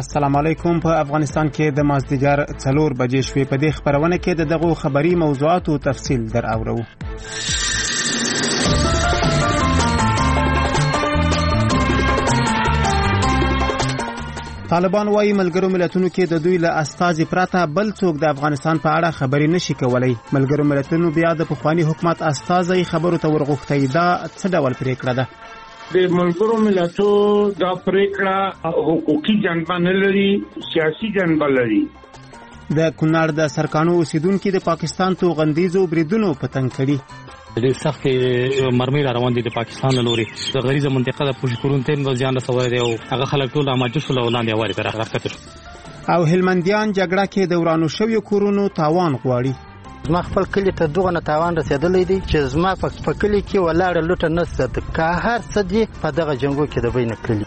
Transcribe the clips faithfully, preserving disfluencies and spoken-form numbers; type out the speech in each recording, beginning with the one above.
السلام علیکم. په افغانستان کې د مازدیګر څلور بجې شوې. په دې خبرونه کې د دغو خبري موضوعاتو تفصیل در اورو. طالبان وايي ملګرو ملتونو کې د دوی له استازي پرته بل څوک د افغانستان په اړه خبرې نشي کولای. ملګرو ملتونو بیا د پخوانی حکومت استازي خبرو ته ورغوښتي. دا څه ډول پریکړه ده؟ د ملګرو ملتو دا پریکړه حقوقي جنبه نه لري، سیاسي جنبه لري. د کونړ د سرکانو اوسیدونکو د پاکستان توغندیزو بریدونو په تنګ کړي. د سخت مرمۍ روان دي د پاکستان له لوري. د غریزه منطقه د پوشکورون تین ځان رسول دي او هغه خلک ټول اماجو شو لاندې واري تر حرکت شو. او هلمنديان جګړه کې د ورانو شوی کورونو تاوان غواړي. زما خپل کلی ته دغه نه تاوان رسیدلې دي چې زما په کلی کې ولاړ لوټه نسته د که هر څه دی په دغه جنگو کې د بین کلی.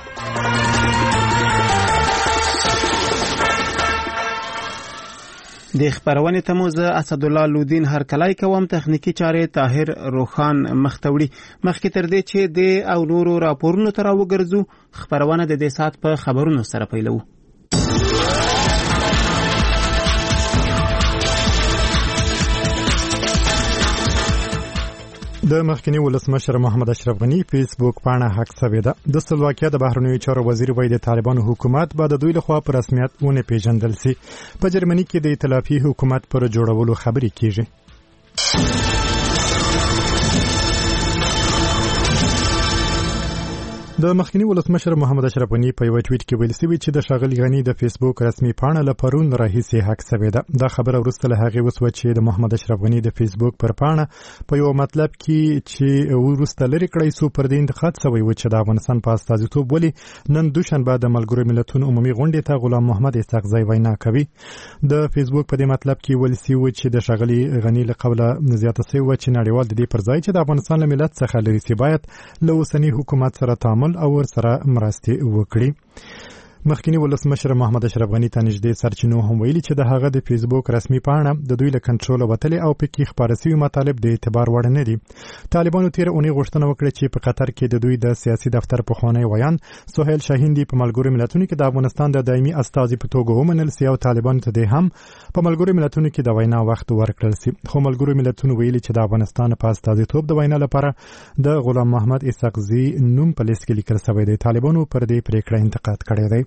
د خبرونه تموزه اسد الله لودین هر کلای کوم تخنیکی چاره طاهر روخان مختوړي. مخکې تر دې چې د او نورو راپورونو تر وګرځو خبرونه د دې سات په خبرونو سره پیلو. د مخکنی ولسمشر محمد اشرف غنی فیسبوک پاڼه حق ثبت ده. د سلواکیا د بهرنیو چارو وزیر وایي د طالبانو حکومت به د دوی لخوا په رسمیت ونه پیژندل سي. په جرمني کې د ائتلافي حکومت پر جوړولو خبرې کیږي. د مخکنی ولسمشر محمد اشرف غنی په یو ټویټ کې ویل سوي چې د ښاغلي غنی د فیسبوک رسمي پاڼه له پرون راهیسې حق ثبت ده. دا خبره وروسته له هغې وسوه چې د محمد اشرف غنی د فیسبوک پر پاڼه په یو مطلب کې چې وروسته لرې کړی سو پر دې انتقاد شوی و چې د افغانستان په استازیتوب ولې نن دوشنبه د ملګرو ملتونو عمومي غونډې ته غلام محمد اسحاقزی وینا کوي. د فیسبوک په دې مطلب کې ویل سوي چې د ښاغلي غنی له قوله زیاته شوی و چې نړیوال د دې پر ځای چې د افغانستان له ملت څخه لري سي باید له اوسني حکومت سره تعامل او سره مرستې وکړي. مخکنی ولسمشر محمد اشرف غنی ته نږدې سرچینو هم ویلي چې د هغه د فیسبوک رسمي پاڼه د دوی له کنټرول وتلې او پکې خپاره شوي مطالب د اعتبار وړ نه دي. طالبانو تیر اونۍ غوښتنه وکړه چې په قطر کې د دوی د سیاسي دفتر پخوانی ویان سهیل شاهین دی په ملګرو ملتونو کې د افغانستان د دایمي استازي په توګه ومنل سي او طالبانو ته د هم په ملګرو ملتونو کې د وینا وخت ورکړل سي. خو ملګرو ملتونو ویلي چې د افغانستان په استازیتوب د وینا لپاره د غلام محمد اسحاقزی نوم په لیست کې لیکل شوی دی. طالبانو پر دې پریکړه انتقاد کړی دی.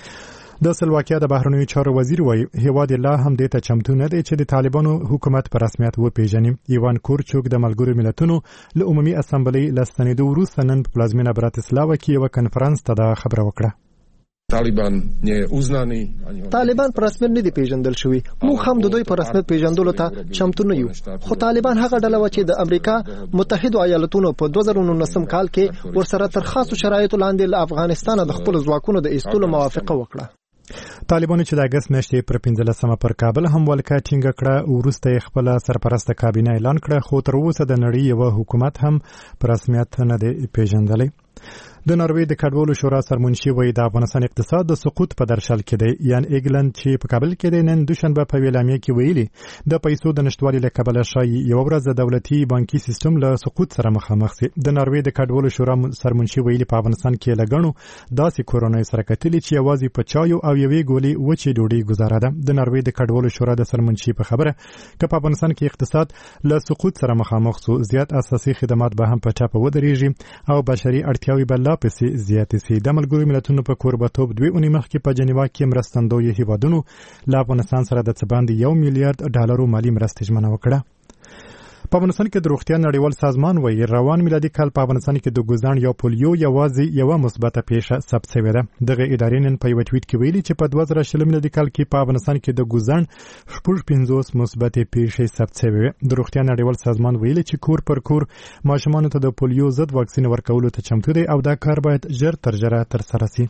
د سلواکیا د بهرنیو چارو وزیر وایي هیواد الله هم دې ته چمتو نه دی چې د طالبانو حکومت په رسمیت وپیژني. ایوان کورچوک د ملګرو ملتونو له عمومي اسامبلۍ له ستنېدو وروسته نن په پلازمینه براتسلاوا کې یوه کنفرانس ته دا خبره وکړه. طالبان نه اوزناني طالبان پر رسمیت نه دی پیژندل شوی. موږ هم د دوی پر رسمیت پیژندلو ته چمتو نه یو. خو طالبان هغه ډله و چې د امریکا متحده ایالاتونو په دوه زره نولسم کال کې ورسره تر خاصو شرایطو لاندې له افغانستان د خپل ځواکونو د ایستلو موافقه وکړه. طالبانو چې د اګست میاشتې پر پنځلسمه پر کابل هم ولکه ټینګه کړه وروسته یې خپله سرپرسته کابینه اعلان کړه خو تر اوسه د نړۍ یوه حکومت هم په رسمیت نه دی پیژندلی. د ناروې د کډوالو شورا سرمنشي وایي د افغانستان اقتصاد د سقوط په درشل کې دی. یان ایګلند چې په کابل کې دی نن دوشنبه په ویلامیا کې ویلي د پیسو د نشتوالي له کبله شایي یوه ورځ د دولتي بانکي سیستم له سقوط سره مخامخ سي. د ناروې د کډوالو شورا سرمنشي ویلي په افغانستان کې له ګڼو داسې کورنۍ سره کتلي چې یوازې په چایو او یوې ګولې وچې ډوډۍ ګزاره ده. د ناروې د کډوالو شورا د سرمنشي په خبره که په افغانستان کې اقتصاد له سقوط سره مخامخ سو زیات اساسي خدمات به هم په ټاپه ودرېږي او بشري اړتیاوې به لا پسې زیاتې سي. د ملګرو ملتونو په کوربهتوب دوی اونۍ مخکې په جنیوا کې مرستندویه هیوادونو له افغانستان سره د څه باندې یو میلیارډ ډالرو مالي مرستې ژمنه وکړه. په افغانستان کې د روغتیا نړیوال سازمان وایي روان میلادي کال په افغانستان کې د ګوزان یا پولیو یوازې یوه مثبته پیښه ثبت شوې ده. دغه ادارې نن په یوه ټویټ کې ویلي چې په دوه زره شلم میلادي کال کې په افغانستان کې د ګوزان شپږ پنځوس مثبتې پیښې ثبت شوې وې. د روغتیا نړیوال سازمان ویلي چې کور پر کور ماشومانو ته د پولیو ضد واکسین ورکولو ته چمتو دی او دا کار باید ژر تر ژره ترسره سي.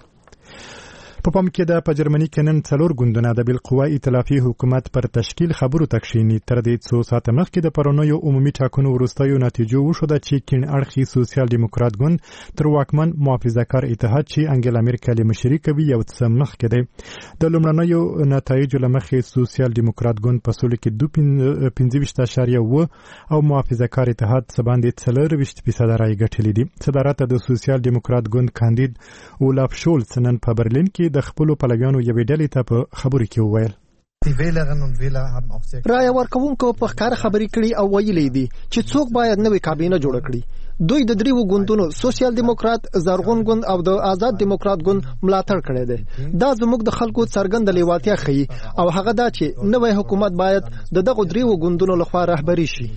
په پام کې ده په جرمني کې نن څلور ګوندونه د بالقوه ائتلافي حکومت پر تشکیل خبرو ته کښیني. تر دې څو ساعته مخکې د پرونیو عمومي ټاکنو وروستیو نتیجو وښوده چې کیڼ اړخي سوسیال دیموکرات ګوند تر واکمن محافظه‌کار اتحاد چې انګلا میرکل مشري کوي یو څه مخکې دی. د لومړنیو نتایجو له مخې سوسیال دیموکرات ګوند په سولو کې دوه پنځه ویشت اعشاریه اوه او محافظه‌کار اتحاد څه باندې څلور ویشت فیصده رایې ګټلې دي. صدارت د سوسیال دیموکرات ګوند کاندید اولاف شولز نن په برلین کې د خپلو پلویانو یوې ډلې ته په خبرو کې وویل. رایه ورکوونکو په ښکاره خبرې کړي او ویلي دي چې څوک باید نوې کابینه جوړه کړي. دوی د دریو ګوندونو سوسیال دیموکرات، زرغون ګوند او د آزاد دیموکرات ګوند ملاتړ کړی دی. دا زموږ د خلکو څرګنده لیوالتیا ښیي او هغه دا چې نوی حکومت باید د دغو دریو ګوندونو لخوا رهبري شي.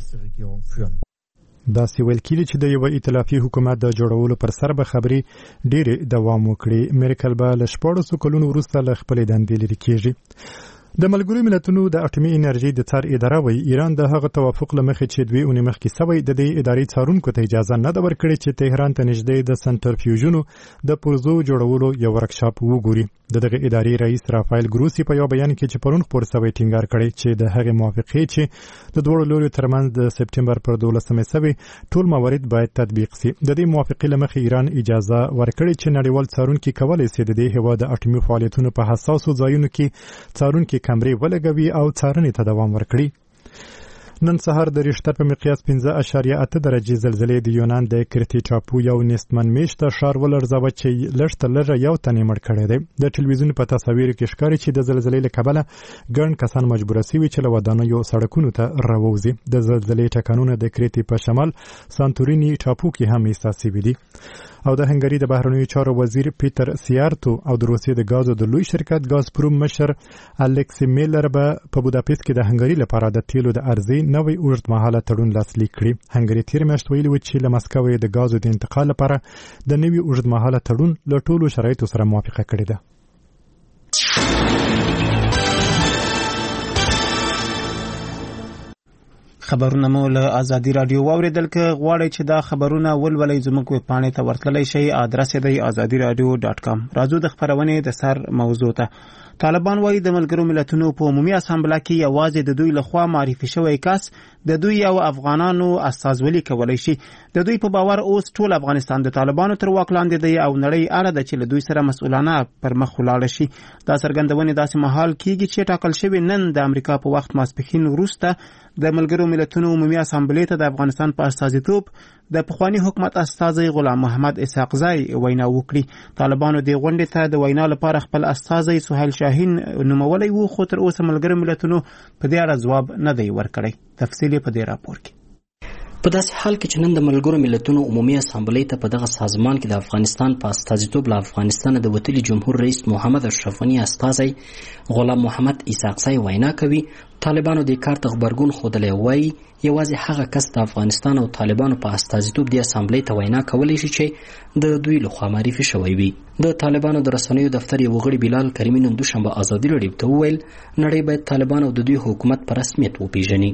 داسې ویل کېږي چې د یو ائتلافي حکومت د جوړولو پر سر به خبرې ډېرې دوام وکړي. میرکل به له شپاړسو کلونو وروسته له خپلې دندې لرې کېږي. د ملګرو ملتونو د اټومي انرژي د څار اداره وایي ایران د هغه توافق له مخې چې دوی اونۍ مخکې سوی د دې ادارې څارونکو ته اجازه نه ده ورکړې چې تهران ته نږدې د سنټرفیوژونو د پرزو جوړولو یو ورکشاپ وګوري. د دغه ادارې رئیس رافایل ګروسی په یو بیان کې چې پرون خپور سوی ټینګار کړی چې د هغې موافقې چې د دواړو لورو ترمنځ د سپټمبر پر دولسمې سوی ټول موارد باید تطبیق سي. د دې موافقې له مخې ایران اجازه ورکړې چې نړیوال څارونکي کولی سي د دې هېواد د اټومي فعالیتونو په حساسو ځایونو کې څارونکي کمرې ولګوي او څارنې ته دوام ورکړي. نن سهار د ریشتر په مقیاس پنځه اعشاریه اته درجې زلزلې د یونان د کرتی ټاپو یو نستمن میشته ښار ولړزاوه چې لږ تر لږه یو تن یې مړ کړی دی. د ټلویزیون په تصاویرو کې ښکاري چې د زلزلې له کبله ګڼ کسان مجبوره سوي چې له ودانیو سړکونو ته راووځي. د زلزلې ټکانونه د کرتی په شمال سانتوریني ټاپو کې هم احساس شوي دي. او د هنګري د بهرنیو چارو وزیر پیټر سیارتو او د روسیې د غازو د لوی شرکت غازپروم مشر الکسی میلر به په بوداپست کې د هنګري لپاره د تیلو د ارزي نوې اوږدمهاله تړون لاسلیک کړي. هنګري تیر میاشت ویلي و چې له مسکو د غازو د انتقال لپاره د نوې اوږدمهاله تړون له ټولو شرایطو سره موافقه کړې ده. خبرونه مو له ازادي رادیو واوریدل. که غواړئ چې دا خبرونه ولولئ زموږ ویب پاڼې ته ورتللی شئ. آدرس یې دی ازادي رادیو ډاټ کام. راځو د خبرونې د سر موضوع ته. طالبان وايي د ملګرو ملتونو په عمومي اسامبله کې یوازې د دوی لخوا معرفي شوی کس د دوی او افغانانو استازولي کولی شي. د دوی په باور اوس ټول افغانستان د طالبانو تر واک لاندې دی او نړۍ اړه ده چې له دوی سره مسؤلانه پر مخ ولاړ شي. دا څرګندونې داسې مهال کېږي چې ټاکل شوی نن د امریکا په وخت ماسپښین وروسته د ملګرو ملتونو عمومي اسامبلې ته د افغانستان په استازیتوب د پخوانی حکومت استازی غلام محمد اسحاقزی وینا وکړي. طالبانو د غونډې ته د وینا لپاره خپل استازی سهیل شاهین نومولی وو، خو تر اوسه ملګرو ملتونو په دې اړه ځواب نه دی ورکړی. تفصیل په دې راپور کې. په داسې حال کې چې نن د ملګرو ملتونو عمومي اسامبلې ته په دغه سازمان کې د افغانستان په استازیتوب له افغانستان د وتلي جمهور رئیس محمد اشرف غني استازی غلام محمد اسحاقزی وینا کوي، طالبانو د کار ته غبرګون ښودلی وایي یوازې هغه کس د افغانستان او طالبانو په استازیتوب د اسامبلې ته وینا کولی شي چې د دوی لخوا معرفي شوی وي. د طالبانو د رسنیو دفتر یو غړي بلال کریمي نن دوشنبه ازادي راډیو ته وویل نړۍ باید طالبان او د دوی حکومت په رسمیت وپیژني.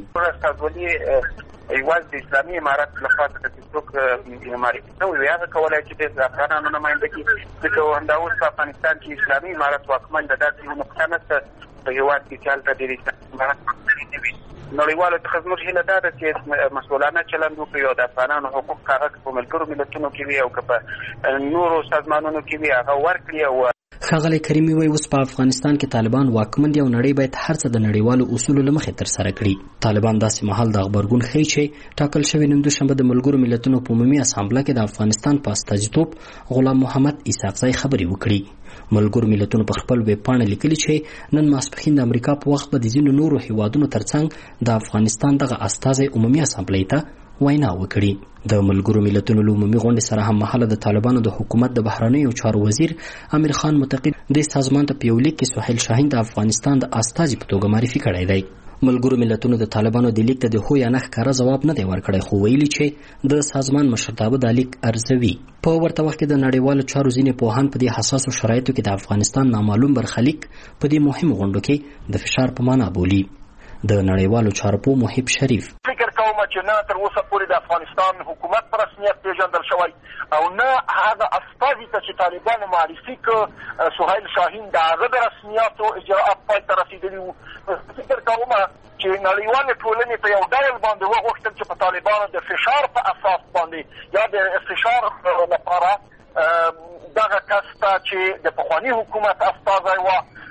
یوازې د اسلامي امارت لخوا څخه چې څوک معرفي شوی وي هغه کولی چې د افغانانو نمایندګي ځکه همدا اوس په افغانستان کې اسلامي امارت واکمن ده. داسې یو نقطه نشته په هېواد کې چې هلته ډېر اسلامي امارت نه وي. نړیوالو څخه زموږ هیله دا ده چې مسؤلانه چلند وکړي او د افغانانو حقوق هغه په ملګرو ملتونو کې وي او که په نورو سازمانونو کې وي هغه ورکړي. او ښاغلی کریمي وایي اوس په افغانستان کې طالبان واکمن دي او نړۍ باید هر څه د نړیوالو اصولو له مخې ترسره کړي. طالبان داسې مهال د غبرګون ښیي چې ټاکل شوی نن دوشنبه د ملګرو ملتونو په عمومي اسامبله کې د افغانستان په استازیتوب غلام محمد اسحاقزی خبرې وکړي. ملګرو ملتونو په خپل ویب پاڼه لیکلي چې نن ماسپښین د امریکا په وخت به د ځینو نورو هیوادونو ترڅنګ د افغانستان دغه استازی عمومي اسامبلې ته وینا وکړي. د ملګرو ملتونو له عمومي غونډې سره هم مهاله د طالبانو د حکومت د بهرنیو چارو وزیر امیر خان متقي د سازمان ته په یو لیک کې سهیل شاهین د افغانستان د استازي په توګه معرفي کړی دی. ملګرو ملتونو د طالبانو د لیک ته د هو یا نه ښکاره ځواب نه دی ورکړی، خو ویلي چې د سازمان مشرتابه دا لیک ارزوي. په ورته وخت کې د نړیوالو چارو ځینې پوهان په دې حساسو شرایطو کې د افغانستان نامعلوم برخلیک په دې مهمو غونډو کې د فشار په معنا بولي. د نړیوالو چارو پوه محب شریف فکر کوم چې نه تر اوسه پورې د افغانستان حکومت په رسمیت پیژندل شوی او نه هغه استازي ته چې طالبانو معرفي کړ سهیل شاهین د هغه د رسمیاتو اجراءات پای ته رسېدلي وو. فکر کوم چې نړیوالې ټولنې په یو ډول باندې وغوښتل چې په طالبانو د فشار په اساس باندې یا د فشار لپاره دغه کس ته چې د پخواني حکومت استازی و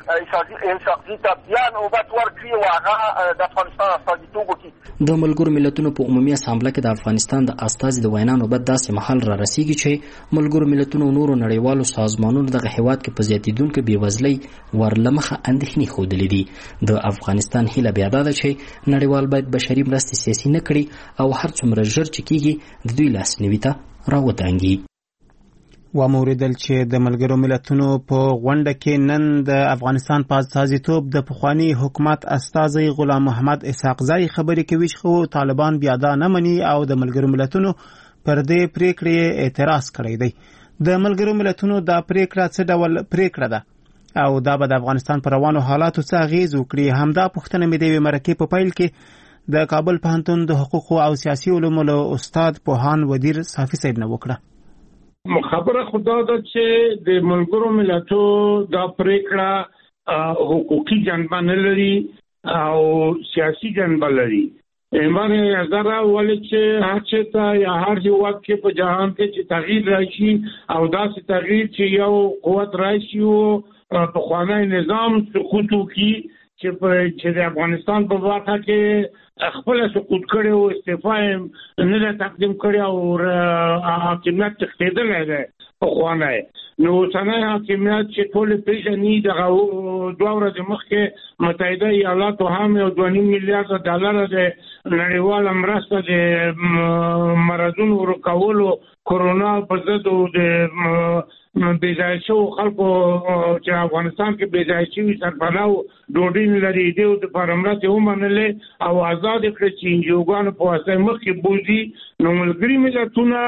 انساقزي ته بیا نوبت ورکړي او هغه د افغانستان استازیتوب وکړي. د ملګرو ملتونو په عمومي اسامبله کې د افغانستان د استازي د وینا نوبت داسې مهال را رسیږي چې ملګرو ملتونو نورو نړیوالو سازمانونو دغه هیواد کې په زیاتیدونکو بېوزلۍ ورلمخه اندېښنې ښودلې دي. د افغانستان هیله بیا دا ده چې نړیوال باید بشري مرستې سیاسي نه کړي او هر څومره ژر چې کېږي د دوی لاسنیوي ته راودانګي. وموریدل چې د ملګرو ملتونو په غونډه کې نن د افغانستان په استازیتوب د پخوانی حکومت استازی غلام محمد اسحاقزی خبرې کوي چې طالبان بیا دا نه مني او د ملګرو ملتونو پر دې پریکړې اعتراض کړی دی. د ملګرو ملتونو دا پریکړه څه ډول پریکړه ده او دا به د افغانستان پر روانو حالاتو څه اغیز وکړي؟ همدا پوښتنه مې د یوې مرکې په پیل کې د کابل پوهنتون د حقوقو او سیاسي علومو له استاد پوهان ودیر صافي صاحب نه وکړه. خبره خدا ده چې د ملګرو ملتو دا پریکړه حقوقي جنبه نه لري او سیاسي جنبه لري. ایمانه نظر ولې چې هر څه ته یا هر هیواد کې په جهان کې چې تغییر راشي او داسې تغییر چې یو قوت راشي او په خوانی نظام سقوط وکړي چې د افغانستان په واقع کې خپل سقوط کړي او استعفا نه تقدیم کړي او حاکمیت تختیدل دی په خوانی. نو څنګه حاکمیت چې ټول پیژني دغه دوه ورځې مخکې متحده ایالاتو هم یو دوه نیم میلیارډ ډالر د نړیواله مرسته د مرضونو ورکولو کورونا په ضد د بېځایه شوو خلکو چې افغانستان کې بېځایه شوي سرپناه ډوډۍ نه لري دې دپاره مرستې ومنلې او ازاد یې کړې چې انجیوګانو په واسطه مخکې بوځي. نو ملګري ملتونه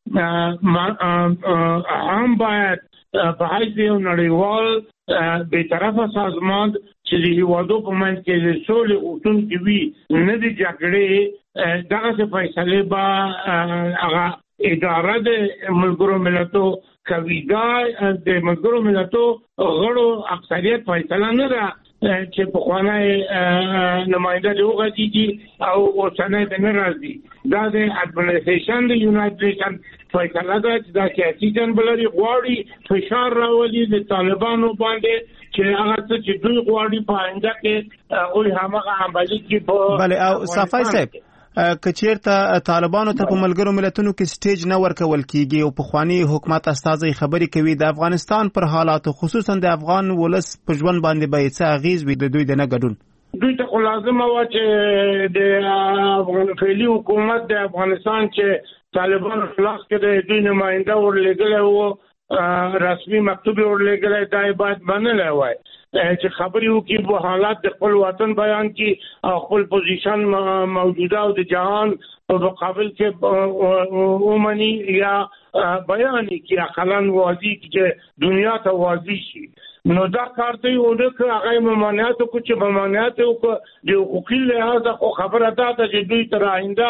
هم باید په حیث یو نړیوال بېطرفه سازمان چې د هیوادو په منځ کې د سولې غوښتونکي وي نه د جګړې دغسې فیصلې به هغه اداره د ملګرو ملتو کوي. دا د ملګرو ملتو غړو اکثریت فیصله نه ده چې په خوانی نماینده دی وغږیږي او اوسنی د نه راځي. دا د اډمنسټریشن د یونایټډ نیشن فیصله ده چې دا سیاسي جنبه لري. غواړي فشار راولي د طالبانو باندې چې هغه څه چې دوی غواړي په آینده کې هغوی هماغه عملي کړي. بله او صافی صاحب که چیرته طالبانو ته په ملګرو ملتونو کې سټیج نه ورکول کیږي او پخوانی حکومت استازی خبرې کوي د افغانستان پر حالاتو خصوصا د افغان ولس په ژوند باندې به څه اغیز وي د دوی د نه ګډون؟ دوی ته خو لازمه وه چې د افغان فعلي حکومت د افغانستان چې طالبانو خلاص کې د دوی نماینده ورلېږلی و رسمي مکتوب یې ورلېږلی دا یې باید منلی وای چې خبرې وکړي په حالات د خپل وطن بیان کړي او خپل پوزیشن موجوده او د جهان په مقابل کې ومني یا بیان کړي اقلا واضح چې دنیا ته واضح شي. نو دا کار ته یې ونه کړ هغه یې ممانعت وکړو چې ممانعت یې وکړو د حقوقي لحاظه خو خبره دا ده چې دوی تر آینده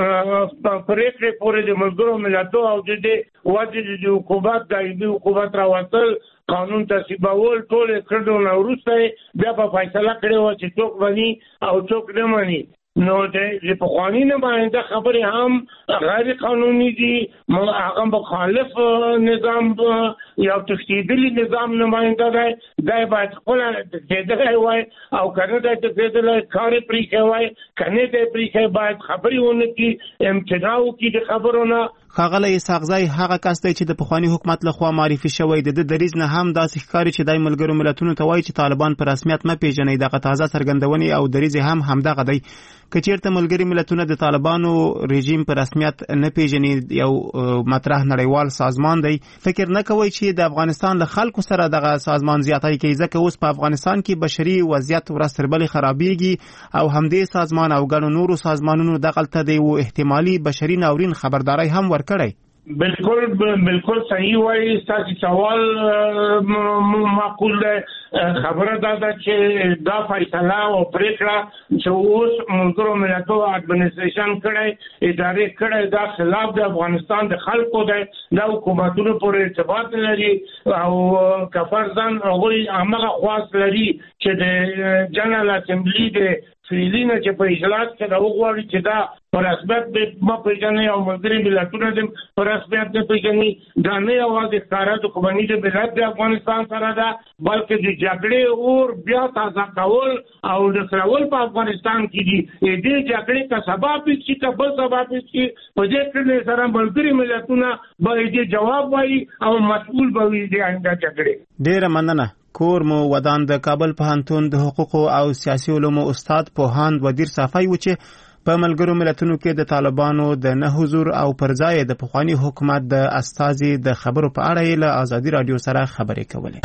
پریکړې پورې د ملګرو ملتو او د دې وجې د حکومت دایمي حکومت راوستل قانون تصویبول ټول کړو نه وروسته بیا په فیصله کړې وه چې څوک مني او څوک نه مني. نو د پخواني نماینده خبرې هم غیر قانوني دي. هغه مخالف نظام یا تښتېدلي نظام نماینده دی. دا باید خپله تښتېدلی وای او که نه دی تښتېدلی کار یې پرېښی وای که نه دی پرېښی باید خبرې ونه کړي امتناع وکړي د خبرو نه. ښاغلی اسحاقزی هغه کس دی چې د پخواني حکومت لخوا معرفي شوی د ده دریځ نه هم داسې ښکاري چې دی ملګرو ملتونو ته وایي چې طالبان په رسمیت نه پېژني. دغه تازه څرګندونې او دریځ هم همدغه دی. که چیرته ملګري ملتونه د طالبانو رژیم په رسمیت نه پېژني یو مطرح نړیوال سازمان دی، فکر نه کوئ چې د افغانستان له خلکو سره دغه سازمان زیاتی کوي؟ ځکه اوس په افغانستان کې بشري وضعیت ورځ تر بلې خرابېږي او همدې سازمان او ګڼو نورو سازمانونو دغلته د یو احتمالي بشري ناورین خبرداری هم ورکړی. بالکل بالکل صحیح وایي. ستاسو سوال معقول دی. خبره دا ده چې دا فیصله او پریکړه چې اوس ملګرو ملتونو اډمنسټریشن کړی ادارې کړی دا خلاف د افغانستان د خلکو دی. دا حکومتونو پورې ارتباط لري او که فرضاً هغوی همغه خواست لري چې د جنرال اسمبلی د فعلي نه چې په اجلاس کې دا وغواړي چې دا په رسمیت به ما پیژنې او ملګري ملتونه دې په رسمیت نه پیژني. دا نه یوازې ښکاره دښمني د ملت د افغانستان سره ده بلکې د جګړې اور بیا تازه کول او د سرول په افغانستان کې دي. دې جګړې که سبا پیښ شي که بل سبا پیښ شي په دې کړنې سره ملګري ملتونه به دې جواب وایي او مسؤل به وي د آینده جګړې. ډېره مننه. کور مو ودان د کابل پوهنتون د حقوقو او سیاسي علومو استاد پوهاند ودیر صافی و چې په ملګرو ملتونو کې د طالبانو د نه حضور او پر ځای د پخواني حکومت د استازي د خبرو په اړه یې له ازادي رادیو سره خبرې کولې.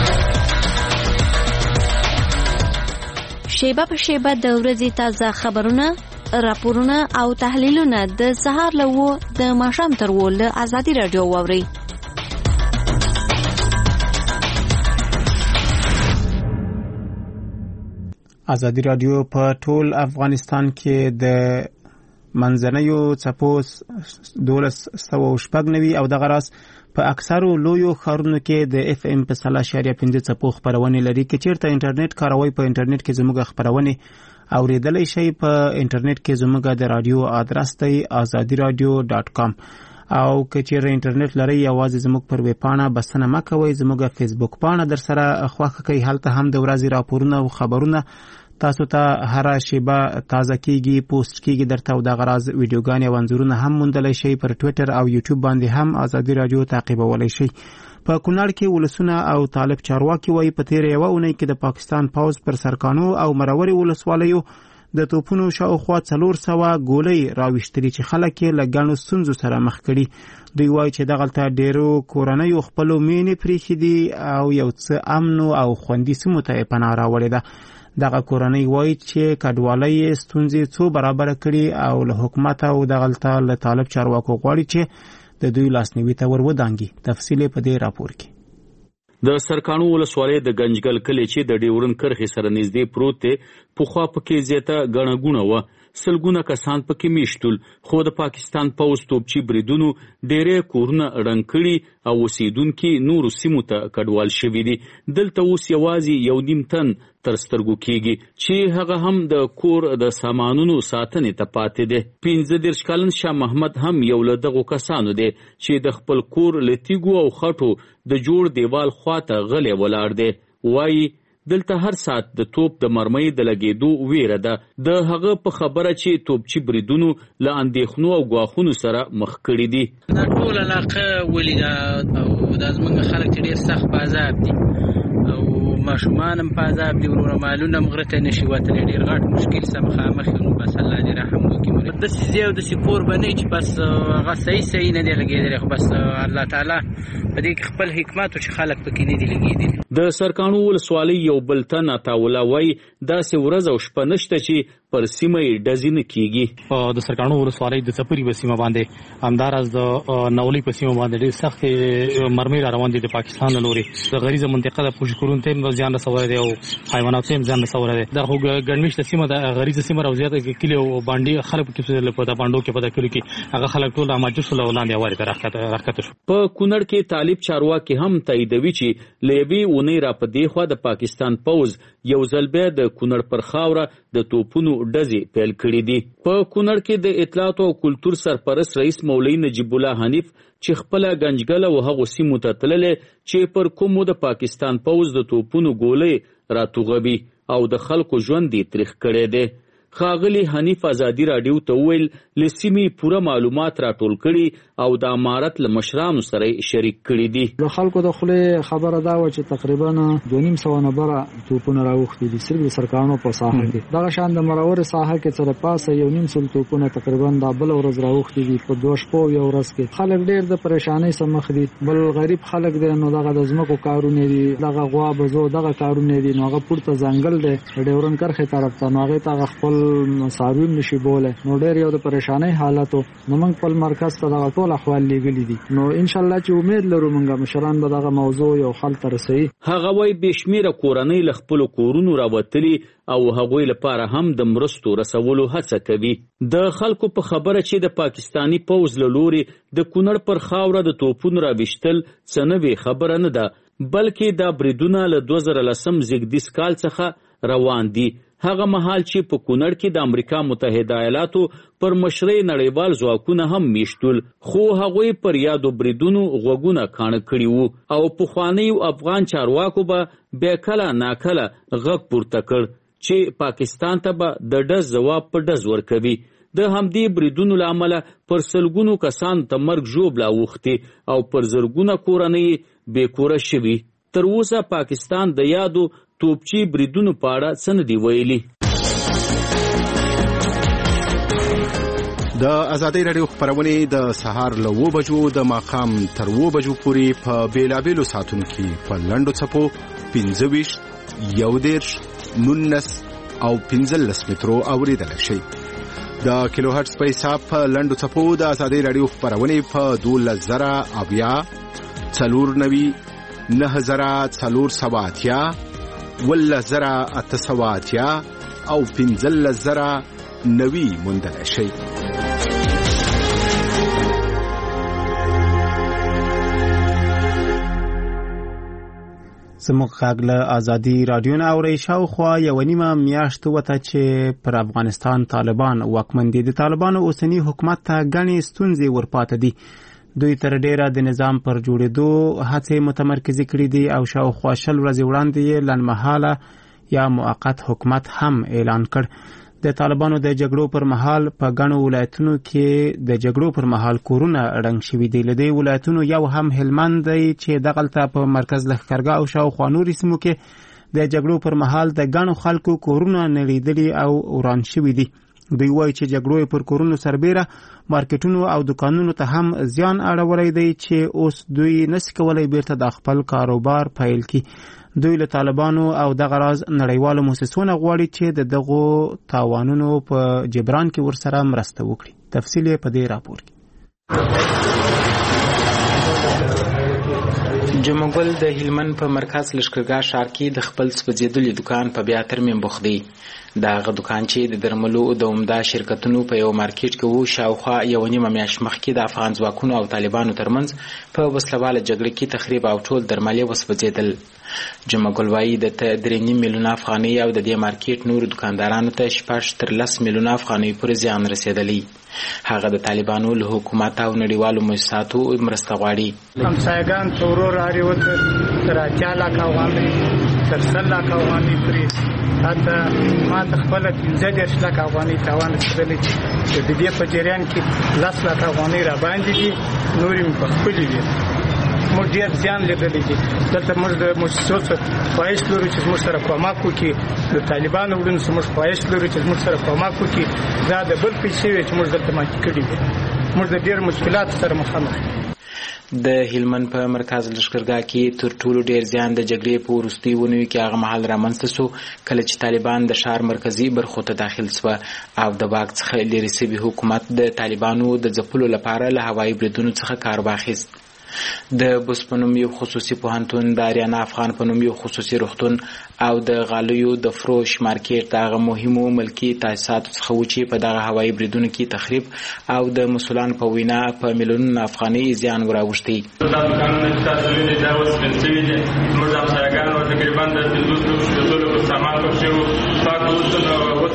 شیبه په شیبه د ورځې تازه خبرونه، راپورونه او تحلیلونه د سهار له وو د ماښام تر وو له ازادي رادیو واورئ. ازادي رادیو په ټول افغانستان کې د منځنیو څپو دولس سوه شپږ نوي او دغه راز په اکثرو لویو ښارونو کې د اف ام په سل اشاریه پنځه څپو خپرونې لري. که چیرته انټرنیټ کاروئ په انټرنیټ کې زموږ خپرونې اوریدلی شئ. په انټرنیټ کې زموږ د رادیو آدرس دی ازادي رادیو ډاټ کام او که چیرې انټرنیټ لرئ یوازې زموږ پر ویب پاڼه بسنه مه کوئ. زموږ فیسبوک پاڼه در سره خوښه کوي. هلته هم د ورځې راپورونه او خبرونه تاسو ته هر شیبه تازه کیږي، پوسټ کیږي درته او دغه راز ویډیوګانې او انځورونه هم موندلی شئ. پر ټویټر او یوټیوب باندې هم ازادي رادیو تعقیبولی شئ. په کونړ کې ولسونه او طالب چارواکي وایي په تیره یوه اونۍ کې د پاکستان پوځ پر سرکانو او مرورې ولسوالیو د توپونو شاوخوا څلور سوه ګولۍ راویشتلي چې خلک یې له ګڼو ستونزو سره مخ کړي. دوی وایي چې دغلته ډېرو کورنیو خپلو مینې پرېښي دي او یو څه امنو او خوندي سیمو ته یې پناه راوړې ده. دغه کورنۍ وایي چې کډوالۍ یې ستونزې څو برابره کړي او له حکومت او دغلته له طالب چارواکو غواړي چې د دوی لاسنیوي ته ور ودانګي. تفصیل په دې راپور کې. د سرکانو ولسوالۍ د گنجګل کلی چې د ډیورن کرښې سره نږدې پروت دی پخوا پکې زیاته ګڼه ګوڼه وه. سلګونه کسان پکې میشتول خو د پاکستان پوځ توپچي بریدونو ډېری کورونه ړنګ کړي او اوسېدونکي نورو سیمو ته کډوال شوي دي. دلته اوس یوازې یو نیم تن تر سترګو کېږي چې هغه هم د کور د سامانونو ساتنې ته پاتې دی. پنځه دېرش کلن شاه محمد هم یو له دغو کسانو دی چې د خپل کور له تیږو او خټو د جوړ دیوال خواته غلی ولاړ دی. وایي دلته هر ساعت د توپ د مرمۍ د لګېدو ویره ده. د هغه په خبره چې توپچي بریدونو له اندېښنو او ګواښونو سره مخ کړي دي. دا ټول علاقه ولیده او دا زموږ خلک چې ډېر سخت په عذاب دي او ماشومان هم په عذاب دي. ورونه مالونه هم غره ته نشي وتلی. ډېر غټ مشکل سره مخامخ یو. نو بس الله دې رحم وکړي. داسې ځای او داسې کور به نه وي چې بس هغه صحیح صحیح نه دی لګېدلی خو بس الله تعالی په دې کې خپل حکمت و چې خلک پکې نه دي لګېدلي. د سرکانو ولسوالۍ یو بل تن عطاالله وایي داسې ورځ او شپه نشته چې پر سیمه یې ډزې نه کېږي. د سرکانو ولسوالۍ د څپري په سیمه باندې همداراز د نولۍ په سیمه باندې ډېر سختې مرمۍ را روان دي د پاکستان له لورې. د غریزه منطقه د پوشکورون ته هم زیان رسولی دی او حیواناتو ته هم زیان رسولی دی. دا خو ګڼمېشته سیمه ده، غریزه سیمه او زیاته کلي او بانډې خلک پکې په د بانډو کې په د کلیو کې هغه خلک ټول اماجوسو له لاندې هوارې ته راښکته شو. په کونړ کې طالب چارواکي هم تاییدوي چې له یوې اونۍ را په دې خوا د پاکستان پوځ یو ځل بیا د کونړ پر خاوره د توپونو ډزې پیل کړي دي. په کونړ کې د اطلاعاتو او کلتور سرپرست رئیس مولوي نجیب الله حنیف چې خپله گنجګل او هغو سیمو ته تللی چې پر کومو د پاکستان پوځ د توپونو ګولۍ راتوغوي او د خلکو ژوند یې تریخ کړی دی. ښاغلي حنیف ازادي راډیو ته وویل له سیمې پوره معلومات راټول کړي او د امارت له مشرانو سره شریک کړي دي. له خلکو د خولې خبره دا وه چې تقریبا دوه نیم سوه نفره توپونه راوښتي دي صرف د سرکانو په ساحه کې. دغه شان د مرورې ساحه کې څه د پاسه یو نیم سل توپونه تقریبا دا بله ورځ راوښتي دي په دوه شپو یو ورځ کې. خلک ډېر د پریشانۍ سره مخ دي. بل غریب خلک دی نو دغه د ځمکو کارونه دي، دغه غوا بزو دغه کارونه دي. نو هغه پورته ځنګل دی د ډیورن کرښې طرف ته، نو هغې ته هغه خپل څاروي نشي بولی. نو ډېر یو د پریشانۍ حالت و. نو موږ خپل مرکز ته دغه ټول احوال لیږلي دي. نو انشاءالله چې امید لرو موږ مشران به دغه موضوع یو حل ته رسوي. هغه وایي بې شمېره کورنۍ له خپلو کورونو راوتلي او هغوی لپاره هم د مرستو رسولو هڅه کوي. د خلکو په خبره چې د پاکستانی پوځ له لورې د کونړ پر خاوره د توپونو راویشتل څه نوې خبره نه ده، بلکې دا بریدونه له دوه زره لسم زېږدیز کال څخه روان دي. هغه مهال چې په کونړ کې د امریکا متحده ایالاتو پر مشرۍ نړیوال ځواکونه هم میشتول، خو هغوی پر یادو بریدونو غوږونه کاڼه کړي وو او پخوانیو افغان چارواکو به بیا کله ناکله غږ پورته کړ چې پاکستان ته به د ډز ځواب په ډز ورکوي. د همدې بریدونو له امله پر سلګونو کسانو ته مرګ ژوبله اوښتې او پر زرګونه کورنۍ بې کوره شوي. تر اوسه پاکستان د یادو توپچي بریدونو په اړه څه نه دي ویلي. د ازادۍ راډیو خپرونې د سهار له اوو بجو د ماښام تر اوو بجو پورې په بېلابېلو ساعتونو کې په لنډو څپو پنځه ویشت، یو دېرش، نولس او پنځلس مترو اورېدلی شئ. د کیلو هرټز په حساب په لنډو څپو د ازادۍ راډیو خپرونې په دولس زره اویا، څلور نوي، نه زره څلور سوه اتیا، ولس زره اته سوه اتیا او پنځلس زره نوي موندلی شئ. زموږ غږ له ازادي راډیو نه اورئ. شاوخوا یوه نیمه میاشت وته چې پر افغانستان طالبان واکمن دي. د طالبانو اوسني حکومت ته ګڼې ستونزې ورپاته دي. دوی تر ډیره د نظام پر جوړېدو هڅې متمرکزې کړې دي او شاوخوا شل ورځې وړاندې یې لنډمهاله یا موقت حکومت هم اعلان کړ. د طالبانو د جګړو پر مهال په ګڼو ولایتونو کې د جګړو پر مهال کورونه ړنګ شوي دي. له دې ولایتونو یو هم هلمند دی چې دغلته په مرکز لښکرګاه او شاوخوا نورې سیمو کې د جګړو پر مهال د ګڼو خلکو کورونه نړېدلي او وران شوي دي. دوی وایي چې جګړو پر کورونو سربیره مارکیټونو او دکانونو ته هم زیان اړولی دی چې اوس دوی نشي کولی بیرته د خپل کاروبار پیل کړي. دوی له طالبانو او دغه راز نړیوالو موسسونو غواړي چې د دغو تاوانونو په جبران کې ورسره مرسته وکړي. تفصیل یې په دې راپور کې. جمعګل د هلمند په مرکز لښکرګاه ښار کې د خپل سوځېدلي دکان په بیا ترمیم بوخت دی. د هغه دکان چې د درملو د عمده شرکتونو په یو مارکیټ کې وو، شاوخوا یوه نیمه میاشت مخکې د افغان ځواکونو او طالبانو ترمنځ په وسلواله جګړه کې تخریب او ټول درمل یې وسوځېدل. جمعګل وایي د درې نیم میلیونه افغانۍ او د دې مارکیټ نورو دکاندارانو ته شپږ تر لس میلیونه افغانۍ پورې زیان رسېدلی. هغه د طالبانو له حکومت او نړیوالو مؤسساتو مرسته غواړي. همسایګان ته ورور راریوت تر اتیا لاکه افغانۍ تر سل لاکه افغانۍ پورې حتی ما ته خپله پنځه دېرش لاکه افغانۍ تاوان رسېدلی چې د دې په جریان کې لس لاکه افغانۍ راباندې دي، نورې مې په خپلې دي. موږ ډېر زیان لیدلی دي. دلته موږ د مؤسسو څخه خواهش لرو چې زموږ سره کومک وکړي. د طالبانو وړاندې څخه موږ خواهش لرو چې زموږ سره کومک وکړي. دا د بل پیسې وې چې موږ دلته ماتې کړي دي. موږ د ډېر مشکلاتو سره مخامخ یو. د هلمند په مرکز لښکرګاه کې تر ټولو ډیر زیان د جګړې په وروستیو اونیو کې هغه مهال رامنځته سو کله چې طالبان د ښار مرکزي برخو ته داخل سوه او د واک څخه لرې سوي حکومت د طالبانو د ځپلو لپاره له هوایي بریدونو څخه کار واخیست. د بوس په نوم یو خصوصي پوهنتون، د اریانا افغان په نوم یو خصوصي روغتون او د غالیو د فروش مارکیټ د هغه مهمو ملکي تاسیساتو څخه و چې په دغه هوایي بریدونو کې تخریب او د مسؤلانو په وینا په میلیونونو افغانۍ زیان وراوښتی. دا دوکانونه چې تاسو ویلي دا اوس بند شوي دي. زموږ همسایګانو تقریبا د پنځوس شلو سامان پکښې وو. پاک اوسونه اوس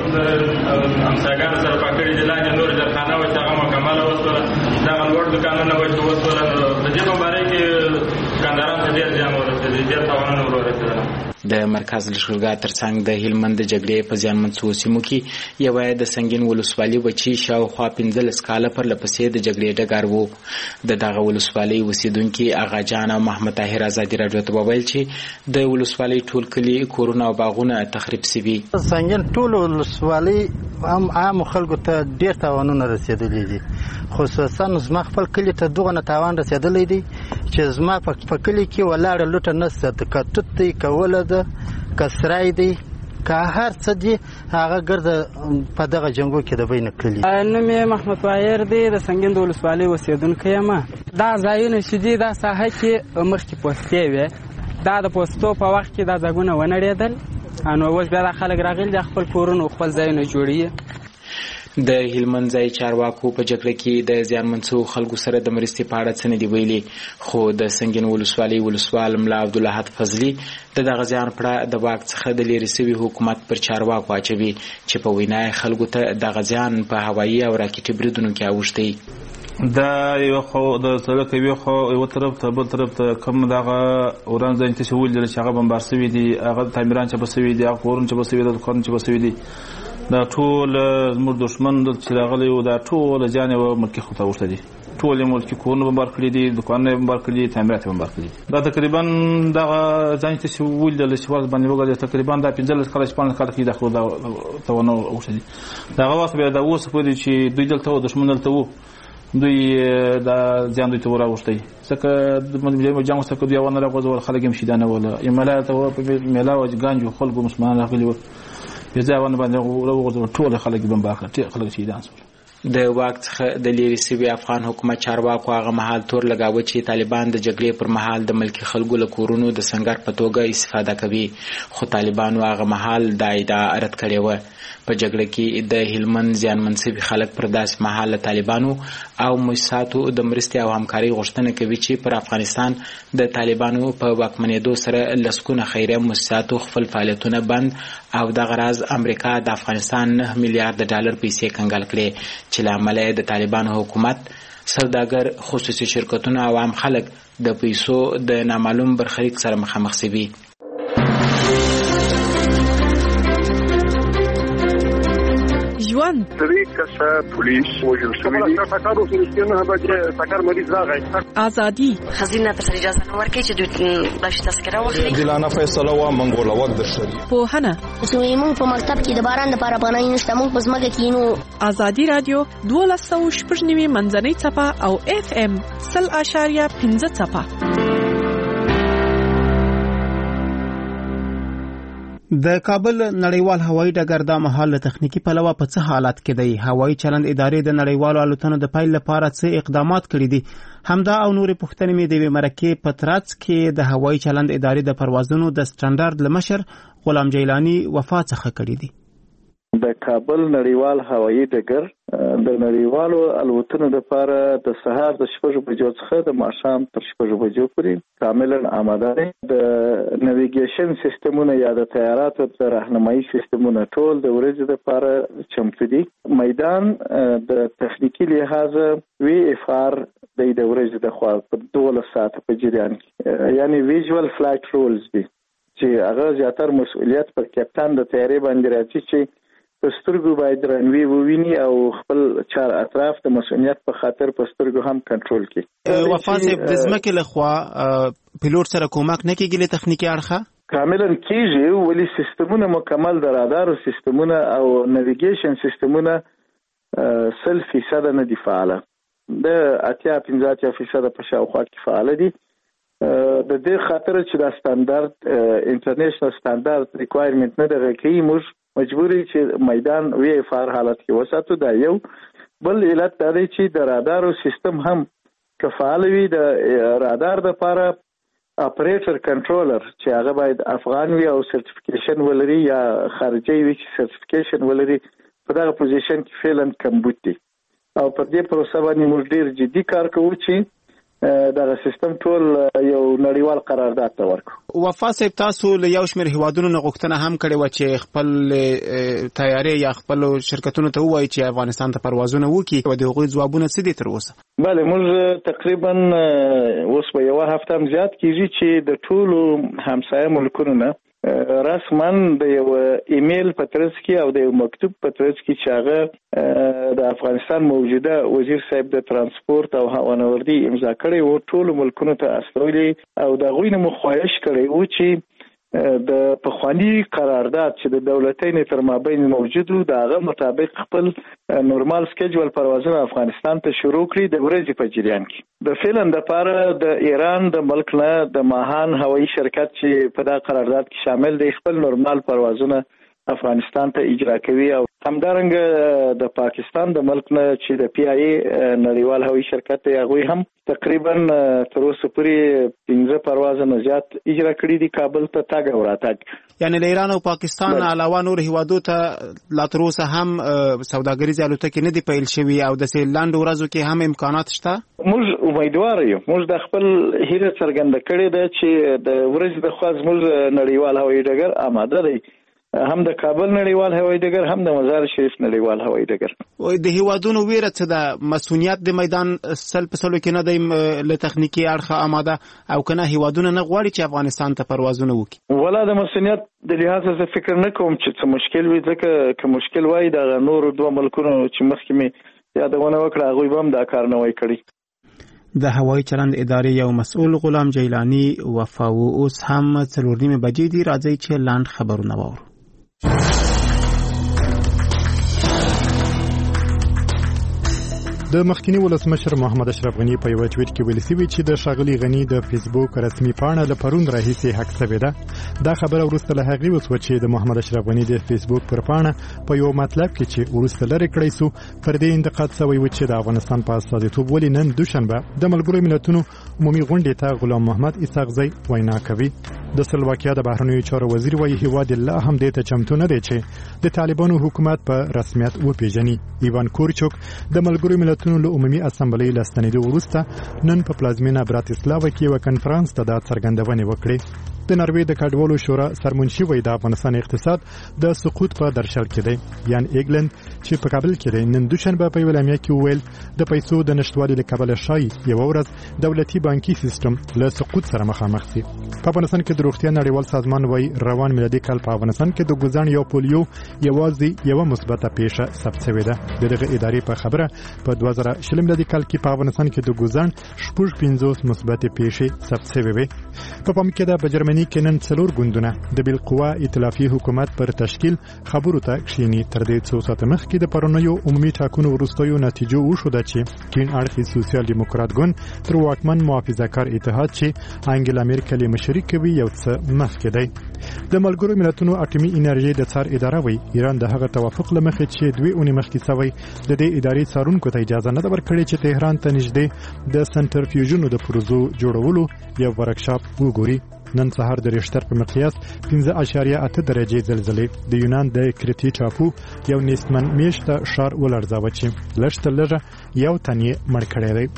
همسایګانو سره پاک کړي دي. لاندې نور جرخانه وه چې هغه مکمله وسوله. دغه لوړ دوکانونه وه چې وسوله. نو په دې په باره کې دوکاندارانو ته ډېر زیان ورسېدی، ډېر تاوانونه ور ورسېدل. د مرکز لښکرګاه ترڅنګ د هلمند د جګړې په زیانمن څو سیمو کې یوه د سنګین ولسوالۍ وه چې شاوخوا پنځلس کاله پرله پسې د جګړې ډګر و. د دغه ولسوالۍ اوسېدونکي اغاجان او محمد طاهر ازادي راډیو ته وویل چې د ولسوالۍ ټول کلي، کورونه او باغونه تخریب سوي. سنګین ټول ولسوالۍ هم عامو خلکو ته ډېر تاوانونه رسېدلي دي. خصوصا زما خپل کلي ته دغونه تاوان رسېدلی دی چې زما په کلي کې ولاړه لوټه نشته، که توت دی، که وله ده، که سرای دی، که هر څه دي، هغه ګرده په دغه جنګو کې د بین کلي. نوم یې محمد طاهر دی، د سنګین د ولسوالۍ اوسېدونکی یم. دا ځایونه چې دي دا ساحه کې مخکې پوستې وې. دا د پوستو په وخت کې دا ځایونه ونړېدل، نو اوس بیا دا خلک راغلي دي خپل کورونه خپل ځایونه جوړوي. د هلمند ځای چارواکو په جګړه کې د زیانمن شوو خلکو سره د مرستې په اړه څه نه دي ویلي، خو د سنګین ولسوالۍ ولسوال ملا عبدالاحد فضلي د دغه زیان پړه د واک څخه د لرې شوي حکومت پر چارواکو اچوي چې په وینا خلکو ته دغه زیان په هوایي او راکټي بریدونو کې اوښتی. دا یو خو د سړک یو خو یو طرف ته بل طرف ته کوم دغه وران ځای ته شول چې هغه بمبار شوي دي، هغه تعمیران چې بسوي دي، هغه کورونه چې بسوي دي، دکان چې بسوي دي، دا ټول زموږ دشمن چې راغلی و دا ټول ځان یو ملکي خو ته ورته دي، ټول ملکي کورونه بمبار کړي دي، دکانونه بمبار کړي دي، تعمیرات بمبار کړي دي. دا تقریبا دغه ځان ته شول د لشوال باندې وګړي تقریبا دا پنځه کال شپږ کال کې داخله دا تونه ورته دي. دغه وخت به دا اوس په دې چې دوی دلته دشمن دلته وو دوی دا ځان دوی ته وراوښتي ځکه د مجموعي جنګ څخه دوی ونه راغوځول، خلک هم شیدانه ولا یملا ته په میلا او ګانجو خلکو مسلمان راغلي و په ځاونه باندې راغوځول، ټول خلک بمبار کړ، خلک شیدان شول. د واک څخه د لرې شوي افغان حکومت چارواکو هغه مهال تور لګاوه چې طالبان د جګړې پر مهال د ملکي خلکو له کورونو د سنګر په توګه استفاده کوي، خو طالبانو هغه مهال دا ادعا رد کړې وه. په جګړه کې د هلمند زیانمن شوي خلک پر داسې مهال له طالبانو او مؤسساتو د مرستې او همکارۍ غوښتنه کوي چې پر افغانستان د طالبانو په واکمنېدو سره لسګونه خیریه مؤسساتو خپل فعالیتونه بند او دغه راز امریکا د افغانستان نه میلیارډ ډالر پیسې کنګال کړې چې له امله د طالبانو حکومت سوداګر، خصوصي شرکتونه او عام خلک د پیسو د نامعلوم برخلیک سره مخامخ شوي. ژوند درې کسه پولیس وژل شوي دي، ټکر وسو نه به ټکر مریض راغی. ازادي خزینه ته اجازه نه ورکړي چې دوی بلش تذکره واخلي. دلانه فیصله وا منګول وخت د شری پوهنه اوسې موږ په مکتب کې د باران لپاره پناه نشته، موږ په ځمکه کې نو. ازادي رادیو دوه سوه شپږ نوي منځنۍ څپه او اف ام سل اشاریه پنځه څپه. د کابل نړیوال هوایي ډګر د مهال له تخنیکی پلوه په څه حالت کې دی؟ هوایي چلند ادارې د نړیوالو الوتنو د پیل لپاره څه اقدامات کړي دي؟ همدا او نورې پوښتنې مې د یوې مرکې په ترڅ کې د هوایي چلند ادارې د پروازونو د سټنډرډ له مشر غلام جیلانی وفا څخه کړي دي. د کابل نړیوال هوایي ډګر د نړیوالو الوتنو لپاره د سهار د شپږ بجو څخه د ماښام تر شپږ بجو پورې کاملا آماده دی. د نیویګیشن سیستمونه یا د طیاراتو د راهنمایي سیستمونه ټول د ورځې لپاره چمتو دي. میدان د تخنیکی لحاظ وی اف آر د ورځې د خوا په دولس ساعت په جریان کې یعنی ویژوال فلایټ رولز دي چې هغه زیاتر مسؤلیت پر کپټان د طیارې باندې راځي چې پسترګو باید رنوی وویني او خپل چار اطراف د مسؤلیت په خاطر پسترګو هم کنټرول کړي. وفاز د ځمکې لخوا پیلوټ سره کومک نه کیږي له تخنیکی اړخه؟ کاملا کیږي، ولی سیستمونه مکمل د رادارو سیستمونه او نیویګیشن سیستمونه سل فیصد نه دي فعاله، د اتیا پنځه اتیا فیصد په شاوخوا کې فعاله دي. د دې خاطر چې دا سټانډرډ انټرنیشنل سټانډرډ ریکوایرمنت نه دغه کوي، موږ مجبوري چې میدان وی اف آر حالت کې وساتو. دا یو بل علت دا دی چې د رادارو سیستم هم کفال وي. د رادار د لپاره اپریټر کنټرولر چې هغه باید افغان وي او سرټیفیکیشن ولري یا خارجي وي چې سرټیفیکیشن ولري، په دغه پوزیشن کې فعلا کمبود دي او په دې پروسه باندې موږ ډیر جدي کار کوو چې دغه سیستم ټول یو نړیوال قرارداد ته ورکړو. وفا صاحب تاسو له یو شمېر هیوادونو نه غوښتنه هم کړې وه چې خپل تیارې یا خپل شرکتونو ته ووایي چې افغانستان ته پروازونه وکړي او د هغوی ځوابونه څه دي تر اوسه؟ بله، موږ تقریبا اوس به یوه هفته هم زیات کېږي چې د ټولو همسایه ملکونو نه رسما د یو ایمیل په ترڅ کې او د یو مکتوب په ترڅ کې چې هغه د افغانستان موجوده وزیر صاحب د ترانسپورت او هوانوردي امضا کړی و، ټول ملکونو ته استولی او د غوی نه مخواهش کړی و چې د پخوانی قرارداد چې د دولتین تر مابین موجود و د هغه مطابق خپل نورمال سکیجول پروازونه افغانستان ته شروع کړي د ورځې په جریان کې. د فعلا د لپاره د ایران د ملک نه د ماهان هوایي شرکت چې په دا قرارداد کې شامل دی خپل نورمال پروازونه افغانستان ته اجرا کوي. او همدارنګه د پاکستان د ملک نه چې د پی آی ای نړیوال هوایي شرکت دی هغه هم تقریبا تر اوسه پورې پنځه پروازونه زیات اجرا کړي دي کابل ته تاګ او راتګ. یعنی له ایران او پاکستان علاوه نور هیوادو ته لا تر اوسه هم سوداګریزي الوتکې نه دي پیل شوي او د سیلاند ورځو کې هم امکانات شته. موږ امیدوار یو، موږ د خپل هیله څرګنده کړې ده چې د ورځې د خوا زموږ نړیوال هوایي ډګر آماده دی، هم د کابل نړیوال هوایي ډګر هم د مزار شریف نړیوال هوایي ډګر. او د هیوادونو ویره څه ده؟ مسؤلیت د میدان سل په سلو کې نه دی له تخنیکی اړخه آماده او کنه هیوادونو نه غواړي چې افغانستان ته پروازونه وکړي؟ ولا د مسؤلیت د لحاظ څخه فکر نه کوم چې څه مشکل وي، ځکه که مشکل وای د نور دوه ملکونو چې مخکې مې یادونه وکړه هغوی هم دا کار نه وای کړی. د هوایي چلند ادارې یو مسؤل غلام جیلانی وفاو اوس هم څلور نیمه بجې دي، راځي چې لاند خبرونه واورو. د مخکینی ولسمشر محمد اشرف غنی په یو ټویټ کې ویلي سوي چې د ښاغلي غنی د فیسبوک رسمي پاڼه له پرون راهیسې حق شوې ده. دا خبره وروسته له هغې وشوه چې د محمد اشرف غنی د فیسبوک پر پاڼه په یو مطلب کې چې وروسته لرې کړی سو پر دې انتقاد شوی و چې د افغانستان په استازیتوب ولې نن دوشنبه د ملګرو ملتونو عمومي غونډې ته غلام محمد اسحاقزی وینا کوي. د سلواکیا د بهرنیو چارو وزیر وايي هیواد الله هم دې ته چمتو نه دی چې د طالبانو حکومت په رسمیت وپیژني. ایوان کورچوک د ملګرو ملتونو له عمومي اسامبلې له ستنېدو وروسته نن په پلازمینه براتسلاوا کې یو کنفرانس ته د څرګندونې وکړې. د نروې د کډوالو شورا سرمنشي وای د افغانستان اقتصاد د سقوط په درشل کې دی. یان ایګلند چې په کابل کې دی نن دوشنبه په اعلامیه کې وویل د پیسو د نشټوالي له کبله شای یو ورځ دولتي بانکي سیستم له سقوط سره مخامخ شي. په افغانستان کې د روغتیا نړیوال سازمان وای روان میلادي کال په افغانستان کې د ګوزن یو پولیو یوازې یو مثبته پیښه ثبت شوې ده. دغه ادارې په خبره په دوه زره شل میلادي کال کې په افغانستان کې د ګوزن شپږ پنځوس مثبته پیښې ثبت شوې وي. په پام کې ده په جرمني کې نن څلور ګوندونه د بالقوا ائتلافي حکومت پر تشکیل خبرو ته کښیني. تر دې څو ساعته مخکې د پرونیو عمومي ټاکنو وروستیو نتیجو وښوده چې کین اړخي سوسیال دیموکرات ګوند تر واکمن محافظه‌کار اتحاد چې انګلا میرکل مشري کوي یو څه مخکې دی. د ملګرو ملتونو اټومي انرژي د څار اداره وایي ایران د هغه توافق لمخې چې دوی اونۍ مخکې سوی د دې ادارې څارونکو ته اجازه نه ده ورکړې چې تهران ته نږدې د سنټرفیوژونو د پروژو جوړولو یو ورکشاپ وګوري. نن سهار د ریشتر په مقیاس پنځه اعشاریه اته درجې زلزلې د یونان د کریټي ټاپو یو نیستمن میشته ښار ولړزاوه چې لږ تر لږه یو تن یې مړ کړی دی.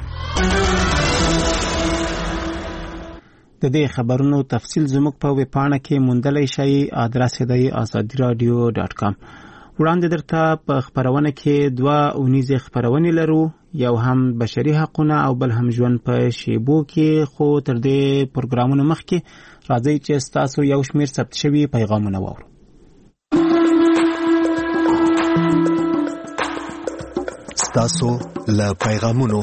د دې خبرونو تفصیل زموږ په ویبپاڼه کې موندلی شئ. ادرس یې دی ازادي رادیو ډاټ کام. وړاندې درته په خبرونه کې دوه اونیزې خبرونه لرو، یو هم بشري حقونه او بل هم ژوند په شیبو کې. خو تر دې پروګرامونو مخکې راځي چې ستاسو یو شمیر ثبت شوي پیغامونه واورو. ستاسو له پیغامونو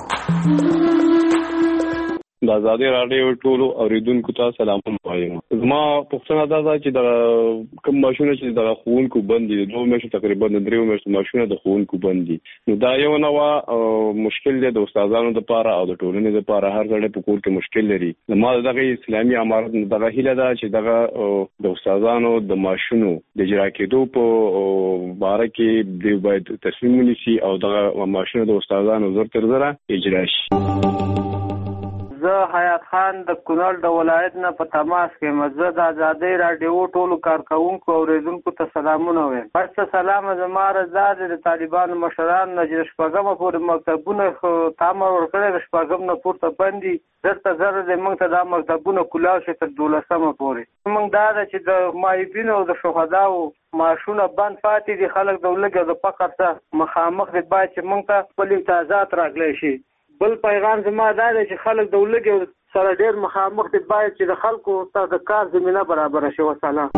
د ازادي رادیو ټولو اوریدونکو ته سلامونه وایم. زما پوښتنه دا ده چې د کوم ماشونه چې د خوونکو بندي د دوه میاشتو تقریبا د دریو میاشتو ماشونه د خوونکو بندي، نو دا یو نوع مشکل دی د استادانو لپاره او د ټولنې لپاره. هر ځای په کور کې مشکل لري. ما دغه اسلامي امارت دغه هیله ده چې دغه د استادانو د ماشونو د اجرا کېدو په باره کې دی باید تصمیم ونیسي او دغه ماشونه د استادانو زر تر زره اجرا شي. زه حیات خان د کونړ د ولایت نه په تماس کې مزه د ازادي رادیو ټولو کارکونکو او اوریدونکو ته سلامونه وایم. پس سلام زما رضا د طالبانو مشران نجر شپږم پورې مکتبونه تامر ورکړل، شپږم نه پورته بندي درته زره د موږ ته د مکتبونه کلاو شي تر دولسمه پورې. موږ دا چې د مایبینو او د شهداو ماشونه بند پاتې دي، خلک د ولګي د فقر څخه مخامخ دي، باید چې موږ ته خپل امتیازات راغلی شي. بل پیغام زما دا دی چې خلک د ولګي سره ډېر مخامخ دي، باید چې د خلکو ته د کار زمینه برابر شي. وسلام.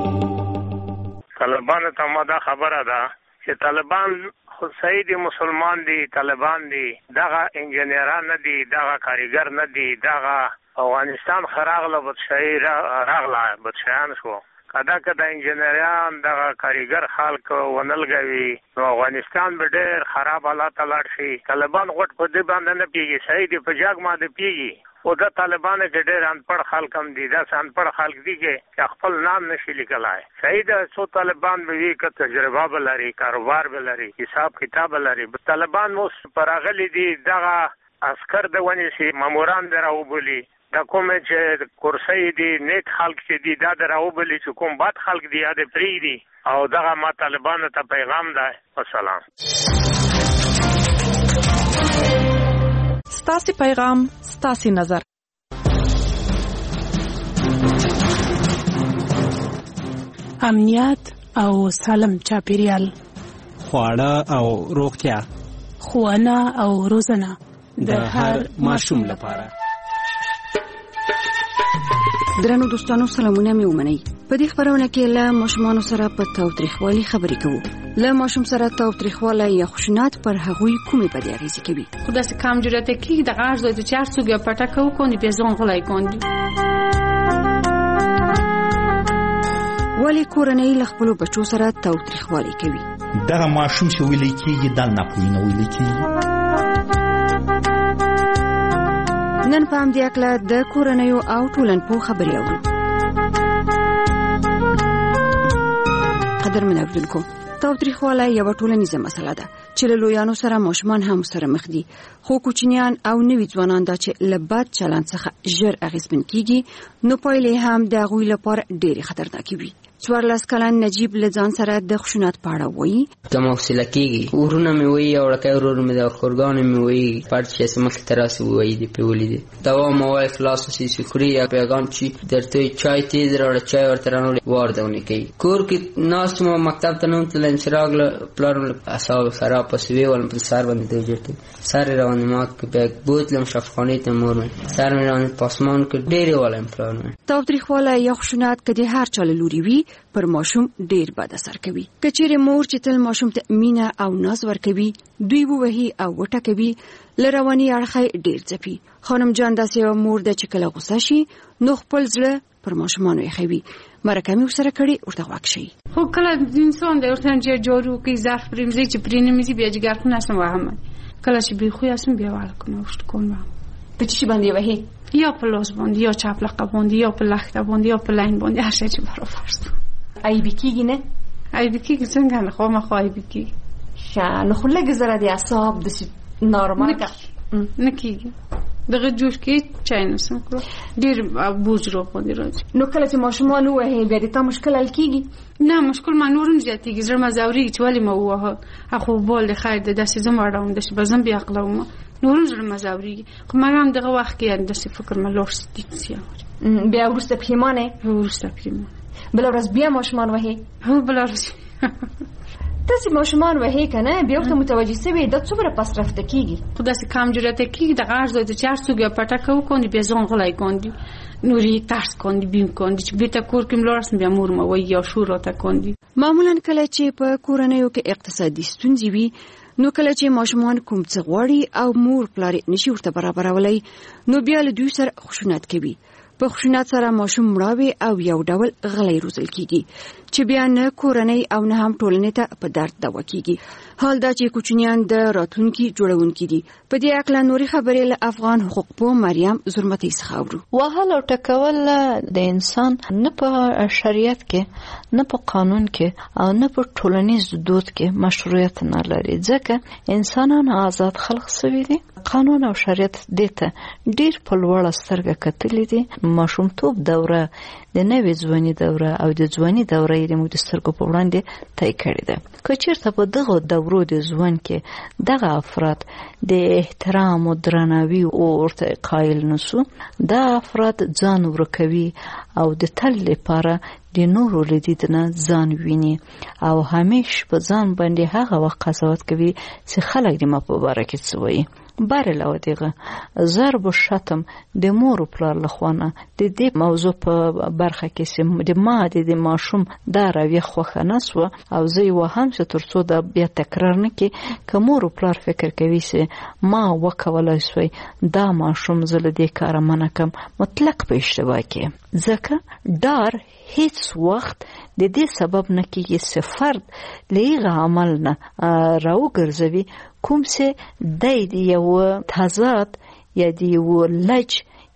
طالبان ته ما دا خبره ده چې طالبان خو صحیح دي، مسلمان دي، طالبان دي، دغه انجنیران نه دي، دغه کاریګر نه دي، دغه افغانستان خراغله بدشاهي راغله بدشاهان شو. کدا کدا انجنیران دغه کاریګر خلک ونلګوي نو افغانستان به ډېر خراب حالات لاړ شي. طالبان غټ په دې باندې نه پیږي، صحیح دي په جګ باندې پیږي، او د طالبانو کې ډېر انپړ خلک هم دي، دا انپړ خلک دي چې خپل نام نشي لیکلای. صحیح ده، څو طالبان به وي که تجربه به لري، کاروبار به لري، حساب کتاب به لري. طالبان اوس پراغلي دي، دغه عسكر د ونې سي ماموران دراوبولي، دا کوم چې کورسۍ دي نیک خلک چې دي دا دراوبولي، چې کوم بد خلک دي دا پری دي. او دغه ما طالبانو ته پیغام ده. والسلام. ستاسي پیغام ستاسي نظر. امنیت او سالم چاپیریال، خواړه او روغتیا، ښوونه او روزنه د هر ماشوم لپاره. درنو دوستانو سلامونه مې ومنئ. په دې خبرونه کې له ماشومانو سره په تاوتریخوالي خبرې کوو. له ماشوم سره تاوتریخوالی یا خشونت پر هغوی کومې بدې اغیزې کوي؟ خود است کم جرأت کی د غرض د چهار سوگ یا پټکو کنی به ځان غلای کوندي. ولی کورنۍ له خپل بچو سره تاوتریخوالی کوي؟ دغه ماشوم چې ویل کېږي دل نه پوي نه ویل کېږي. نن په همدې اړه د کورنیو او ټولنپوه خبرې اورو. قدرمن اوریدونکو، تاوتریخوالی یوه ټولنیزه مسله ده چې له لویانو سره ماشومان هم سره مخ دي، خو کوچنیان او نوي ځوانان دا چې له بد چلند څخه ژر اغېزمن کیږي، نو پایلې هم د هغوی لپاره ډېرې خطرناکې وي. څوارلس کلن نجیب له ځان سره د خشونت په اړه وایي: ته موصله کېږي، ورونه مې وایي او وړکی ورور مې د خورګانې مې وایي پټ چې هسې مخکې ته راسې ووایي دې پرې ولیدې دوا مه وایي خلاص اوسې سکري یا پیغام چې درته چای تیز راوړه چای ورته رانوړې واردونې کوي. کور کې ناست وم مکتب ته نه وم تللی چې راغله پلار مې اعصاب خراب پسې ویولم په سر باندې دی جټې سر یې راباندې مات کړ. بیا بوتلم شفاخانې ته مور مې سر مې راباندې په اسمان کړ. ډېرې وایم پلار مې. تاوتریخوالی یا خشونت که د هر چا له لوري وي پر ماشوم ډیر بد اثر کوي. که چیرې مور چې تل ماشوم ته مینه او ناز ورکوي، دوی ووهي او وټکوي، له رواني اړخه ډیر ځپي. خانم جان داسې یوه مور ده چې کله غوسه شي نو خپل زړه پر ماشومانو ایښوي. مرکه مې ورسره کړې، ورته غوږ شئ. خو کله انسان دی ورته چې جارو کوي ظرف پرېمځي چې پرې نمیځي بیا جګر خونه اسم وهم کله چې بې خوی اسم بیا وړه کنه وشت کوم په چی باندې وهي، یا په لاس باندې یا چپ لقه باندې یا په لخته باندې یا په لاین باندې هر شی چې برابر است. ایبی کیږي نه؟ ایبی کیږي څنګه نه خو ما خو ایبی کیږي. ښه نو خو لږ زره د اعصاب د نارمال نه کیږي. دغه جوش کې چای نسم کړو ډیر بوج رو باندې راځي. نو کله چې ماشومان وهي بیا د تا مشکل حل کیږي؟ نه مشکل ما نورم زیاتېږي. زړه مزوري چې ولی ما وه اخو بول خیر د داسې زم وړم د بزم بیا عقلوم نورم زړه مزوري خو ما هم دغه وخت کې د فکر ما لور ستې بیا ورسته پښیمانه ورسته پښیمانه بل ورځ بیا ماشومان وهي. هو بل ورځ تاسو ماشومان وهي کنه بیا ورته متوجي سوي د څومره پس رفته کیږي؟ خو داسې کم جرأت کیږي د غرض د چهار سوګ یا پټکو کوندي بیا ځان غلای کوندي نوري ترس کوندي بیم کوندي چې بیت کور کې ملورس بیا مور مو وي یا شور راته کوندي. معمولا کله چې په کورنیو کې اقتصادي ستونزې وي نو کله چې ماشومان کوم څه غواړي او مور پلار نشي ورته برابرولای نو بیا له دوی سره خشونت کوي. په خشونت سره ماشوم مړاوي او یو ډول غلی روزل کیږي چې بیا نه کورنۍ او نه هم ټولنې ته په درد دوا کیږي. حال دا چې کوچنیان د راتلونکي جوړونکي دي. په دې اړه نوري خبرې له افغان حقوق پوه مریم زرمتي څخه اورو. وهل او ټکول د انسان نه په شریعت کې نه په قانون کې او نه په ټولنیز دود کې مشروعیت نه لري ځکه انسانان آزاد خلق سوي دي. قانون او شریعت دته ډیر په لوړه سترګه کتلې دي. ماشومتوب دوره د نوې ځواني دوره او د ځواني دوره یې موږ د سترګو په وړاندې طی کړې ده. که چېرته په دغه دورو د ژوند کې دغه افراد د احترام او درناوي او ورته قایل نشو، دا افراد ځان ورکوي او د تل لپاره د نورو لیدید نه ځان ویني او همیش په ځان باندې هغه وخت قضاوت کوي چې خلک د ما په باره کې څه وایي. باره له دغه ضرب و شتم د مور پلار لخوانه د دې موضوع په برخه کې سم د ما د ماشوم دا راوي خوخه نسو او زه یو هم چې ترڅو دا بیا تکرار نه کی که مور پلار فکر کوي چې ما وکولای شوی دا ماشوم زله دې کار منه کم مطلق په اشتباه کې ځکه ډار هیڅ وخت د دې سبب نه کیږي چې فرد لېغه عمل نه راوګرځوي کوم چې د یو تضاد یا د یو لج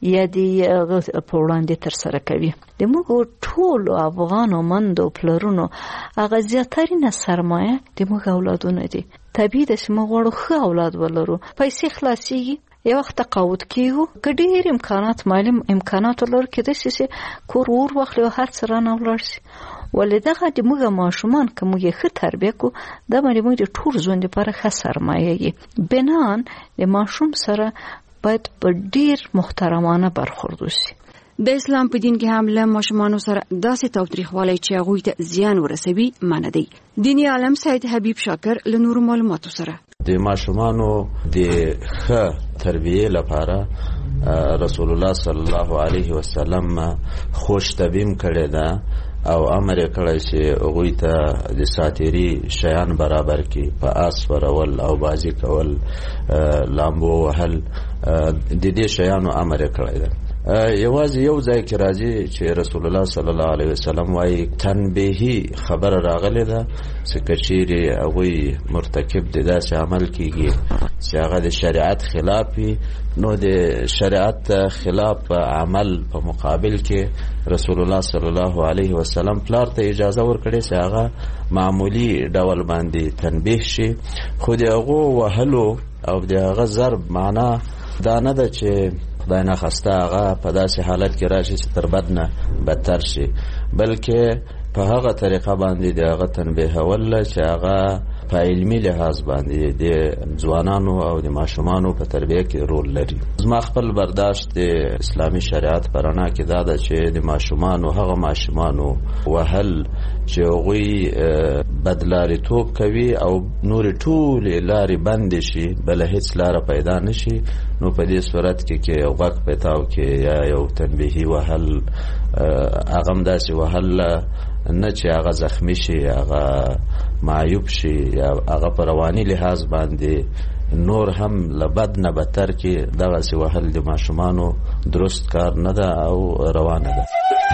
یا د په وړاندې تر سره کوي. د موږ ټول افغان مندو پلرونو هغه زیاترینه سرمایه د موږ اولادونه دي. طبیعي ده چې موږ غواړو ښه اولاد ولرو. پیسې خلاصېږي، یو وخت تقاعد کیږو، که ډېر امکانات مالي امکانات ولرو کېدای شي چې کور ور واخلي او هر څه رانه ولاړ شي. ولې دغه د موږ ماشومان که موږ یې ښه تربیه کړو دا باندې موږ د ټول ژوند لپاره ښه سرمایه یي. بنان د ماشوم سره باید په ډېر محترمانه برخورد وشي. د اسلام په دین کې هم له ماشومانو سره داسې تاوتریخوالی چې هغوی ته زیان ورسوي منع دی. دیني عالم سید حبیب شاکر له نورو معلوماتو سره د ماشومانو د ښه تربیې لپاره رسول الله صلی الله علیه وسلم خوش تبیم کړی ده او امر یې کړی چې هغوی ته د ساتیري شیان برابر کړي، په آس ورول او بازي کول، لامبو وهل، د دې شیانو امر یې کړی ده. یوازې یو ځای کې راځي چې رسول الله صلی الله علیه وسلم وایي تنبیهي خبره راغلی ده چې که چیرې هغوی مرتکب د داسې عمل کېږي چې هغه د شریعت خلاف وي، نو د شریعت خلاف عمل په مقابل کې رسول الله صلی الله علیه وسلم پلار ته اجازه ورکړي چې هغه معمولی ډول باندې تنبیه شي. خو د هغو وهلو او د هغه ضرب معنا دا نه ده چې خدای نخواسته هغه په داسې حالت کې راشي چې تر بد نه بدتر شي، بلکې په هغه طریقه باندې د هغه تنبیهول چې هغه په علمي لحاظ باندې د ځوانانو او د ماشومانو په تربیه کې رول لري. زما خپل برداشت د اسلامي شریعت په رڼا کې دا ده چې د ماشومانو هغه ماشومانو وهل چې هغوی بدلاریتوب کوي او نورې ټولې لارې بندې شي، بله هیڅ لاره پیدا نشي، نو په دې صورت کې کې یو غږ پیتاو کې یا یو تنبیهي وهل، هغه هم داسې وهل نه چې هغه زخمی شي، هغه معیوب شي، یا هغه په رواني لحاظ باندې نور هم لبد نه بدتر کې، دغسې وهل د ماشومانو درست کار نه ده او روانه ده.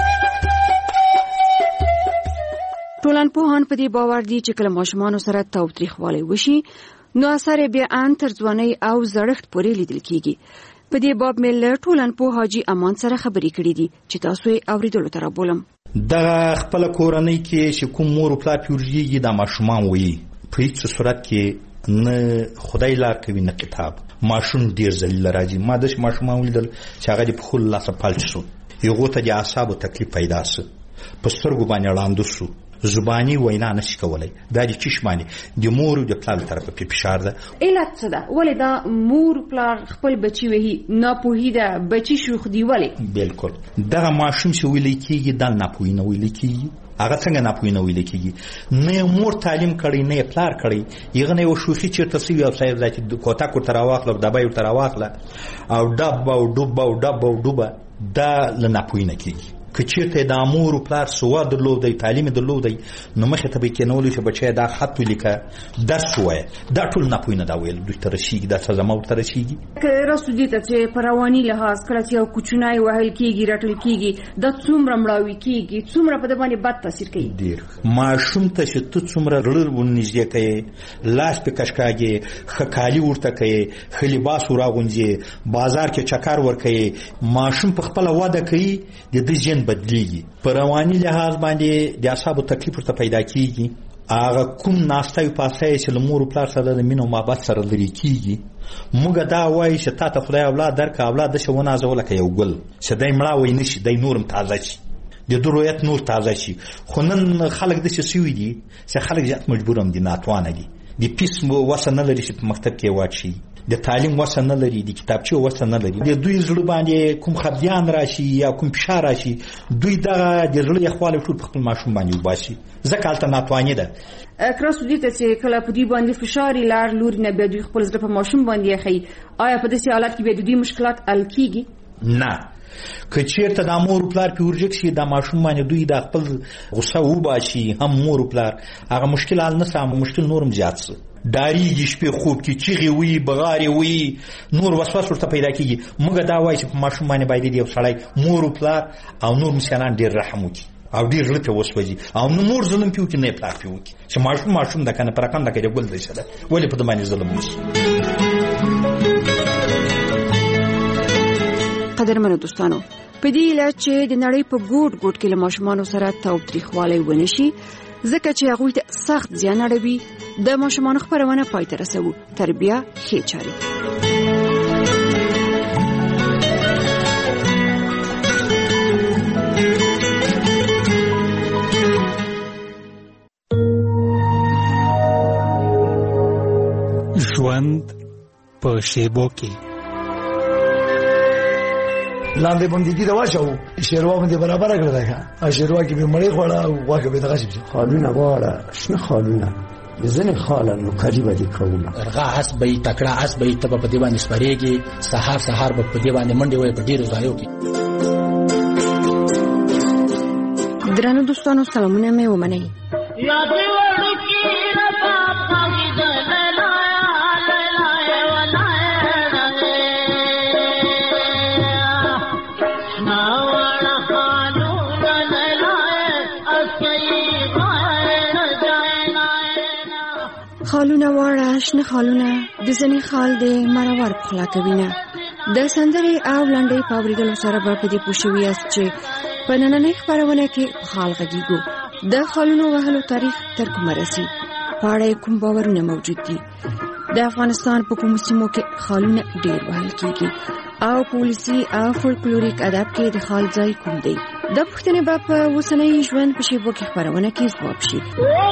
ټولنپوهان په دې باور دي چې کله ماشومانو سره تاوتریخوالی وشي نو اثر بیا ان تر ځوانۍ او زړښت پورې لیدل کیږي. په دې باب مې له ټولنپوه حاجي امان سره خبرې کړې دي چې تاسو یې اورېدلو ته رابولم. دغه خپله کورنۍ کې چې کوم مور او پلار پې ورژېږي دا ماشومان وایي په هېڅ صورت کې نه خدای لار کوي نه کتاب. ماشوم ډېر ذلیله راځي. ما داسې ماشومان ولیدل چې هغه د پښو له لاسه پلټ شو، هغو ته د اعصابو تکلیف پیدا سو، په سترګو باندې ړانده سو، زبانی وینا نشي کولای. دا د چی شماني د مور او د پلار طرفه په فشار ده. علت څه ده؟ ولې دا مور پلار خپل بچي وهي؟ ناپوهي ده، بچي شوخ دی. ولې؟ بالکل دغه ماشوم چې ویل کېږي دا ناپوهي نه ویل کېږي. هغه څنګه ناپوهي نه ویل کېږي؟ نه مور تعلیم کړی نه پلار کړی، یغه نه یو شوخي چیرته سوي او صاحب ذاتي کوټه کوټه راواخله دبای ورته راواخله او ډب او ډوب او ډب او ډوبه، دا له ناپوهي نه کېږي. که چیرته د امور او پلار سواد درلودی، تعلیم درلودی، نو مخې ته به کېنولې چې بچی دا خط ولیکه، درس ووایه. دا ټول ناپوهي نه دا ویل دوی ته رسېږي، دا څه زما ورته رسېږي. که راسو دې ته چې په رواني لحاظ کله چې یو کوچنی وهل کېږي رټل کېږي دا څومره مړاوي کېږي، څومره په ده باندې بد تاثیر کوي. ډېر ماشوم ته چې ته څومره زړه ورنږدې کوې، لاس پې کشکاږې، ښه کالي ورته کوې، ښه لباس وراغونځې، بازار کې چکر ورکوې، ماشوم په خپله وده کوي، د ده ذهن بدلیږي. په رواني لحاظ باندې د اعصابو تکلیف ورته پیدا کیږي. هغه کوم ناسته او پاسه چې له مور او پلار سره د مینې او محبت سره لرې کیږي. موږ دا وایو چې تا ته خدای اولاد درکړه، اولاد داسې ونازوه لکه یو ګل چې دی مړاوی نه شي، دی نورم تازه شي، د ده رویت نور تازه شي. خو نن خلک داسې سوي دي چې خلک زیات مجبور هم دي، ناتوانه دي، د پیس وسه نه لري چې په مکتب کې واچي، د تعلیم وسه نه لري، د کتابچې وسه نه لري. د دوی زړه باندې کوم خفګان راشي یا کوم فشار راشي، دوی دغه د زړه یخوالی ټول په خپل ماشوم باندې وباسي، ځکه هلته ناتواني ده. کراسو دې ته چې کله په دوی باندې فشار یې لار لوري نه بیا دوی خپل زړه په ماشوم باندې یخوي، آیا په داسې حالت کې بیا د دوی مشکلات حل کېږي؟ نه. که چیرته د مور او پلار پې ورجک شي، د ماشوم باندې دوی د خپل غصه وباسي، هم مور او پلار، هغه مشکل حل نه سي، مشکل نورم زیات سي. ډاریږي شپې خوب کې چیغې وي، بغارې وي، نور وسواس ورته پیدا کېږي. موږ دا وایو چې په ماشوم باندې باید یو سړی مور او پلار او نور مسیانان ډېر رحم وکړي او ډېر زړه پې وسوځي او نه مور ظلم پې وکړي نه یې پلار پې وکړي، چې ماشوم ماشوم ده که نه په رقم ده که د ګل دی شه ده، ولې په ده باندې ظلم وشي. قدرمنو دوستانو په دې علاج چې د نړۍ په ګوټ ګوټ کې له ماشومانو سره تاوتریخوالی ونشي ځکه چې هغوی ته سخت زیان اړوي د ماشومانو خپرونه پای ته رسوو. تربیه ښې چارې. ژوند په شیبو کې لاندې باندې دي دا واچو شیروا باندې برابر کړل دا شیروا کې به مړی خوړه او واګه به دغه شي خالونه واړه شنه خالونه ځنه خالانو قریبه دي کومه ارغه اس به تکړه اس به تب په دی باندې سپریږي سحر سحر په دی باندې منډي وي په ډیرو ځایو کې. درنو دوستانو سلامونه مې ومنئ. خالونه واړه شنه خالونه د ځنې خال د مرور پخلا کوي نه د سندرې او لنډۍ په اورېدلو سره به په دې پوه شوي یاست چې په نننۍ خپرونه کې خال غږیږو. د خالونو وهلو تاریخ تر کومه رسي؟ په اړه کوم باورونه موجود دي؟ د افغانستان په کومو سیمو کې خالونه ډېر وهل کېږي او پولیسي او فولکلوریک ادب کې د خال ځای کوم دی؟ د پوښتنې به په اوسنۍ ژوند په شیبو کې خپرونه کې ځواب شي.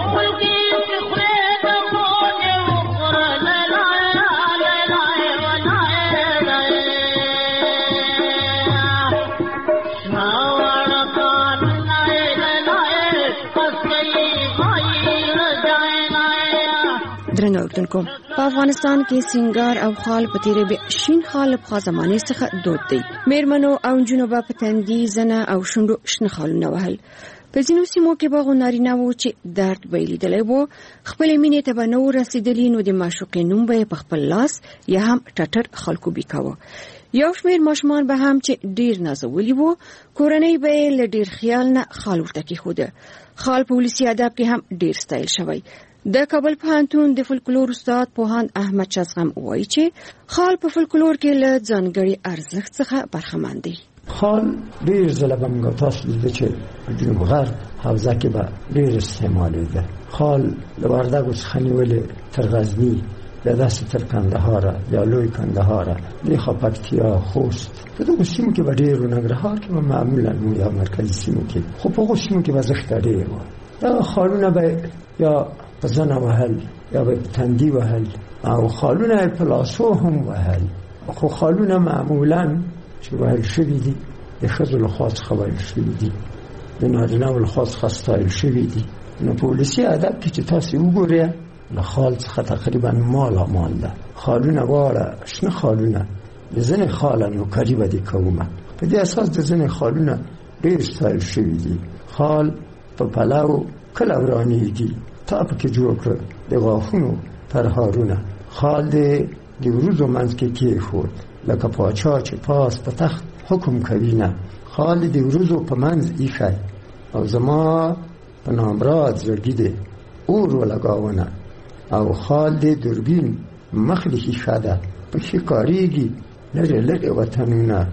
درنو اردوونکو په افغانستان کې سنگار او خال په تیرې به شین خال په زمانه څخه دود دی. میرمنو او جنوب په تندي زنه او شونډو شنه خالونه وهل. په ځینو سیمو کې به نارینه وو چې درد به لیدلی وو خپل مینې ته به نو رسیدلی نو د معشوقې نوم به په خپل لاس یا هم ټټر خلکو بیکاوه. یو شمېر ماشومان به هم چې ډیر نازولي وو کورنۍ به له ډیر خیال نه خال ورته کېښوده. خال په ولسي ادب کې هم ډیر ستایل شوی. د کابل پوهنتون د فولکلور استاد پوهاند احمد شازغم وایي چې خال په فولکلور کې له ځانګړي ارزښت څخه برخمن دی. خال ډیر ځله به موږ تاسو لیدل چې په جنوب غرب حوزه کې به ډیر استعمالېده. خال له وردګو څخه نیولې تر غزني یا داسې تر کندهاره یا لوی کندهاره دې خوا پکتیا خوست په دغو سیمو کې به ډېر و. ننګرهار کې به معمولا یا مرکزي سیمو کې خو په هغو سیمو کې به زښته ډېر وه. دغه خالونه به یا په زنه وهل یا به په تندي وهل او خالونه په لاسو هم وهل. خو خالونه معمولا چې وهل شوي دي د ښځو لخوا څخه وهل شوي دي د نارینهو لخوا څخه ستایل شوي دي. نو په ولسي ادب کې چې تاسې وګورئ له خال څخه تقریبا مالا مال ده. خالونه واړه شنه خالونه د ځینې خالانو قریبه دي کومه. په دې اساس د ځینې خالونه ډېر ستایل شوي دي. خال په پلو کله ورانېږي تا پکې جوړ کړه د غاښونو پرهارونه. خال دې د وروځو منځ کې کېښود لکه پاچا چې پاس په تخت حکم کوي نه. خال دې د وروځو په منځ ایښی او زما په نامراد زړګي دې اور ولګاونه او خال دې دوربین مخ دې ښیښه ده پکې کارېږي لرې لرې وطنونه.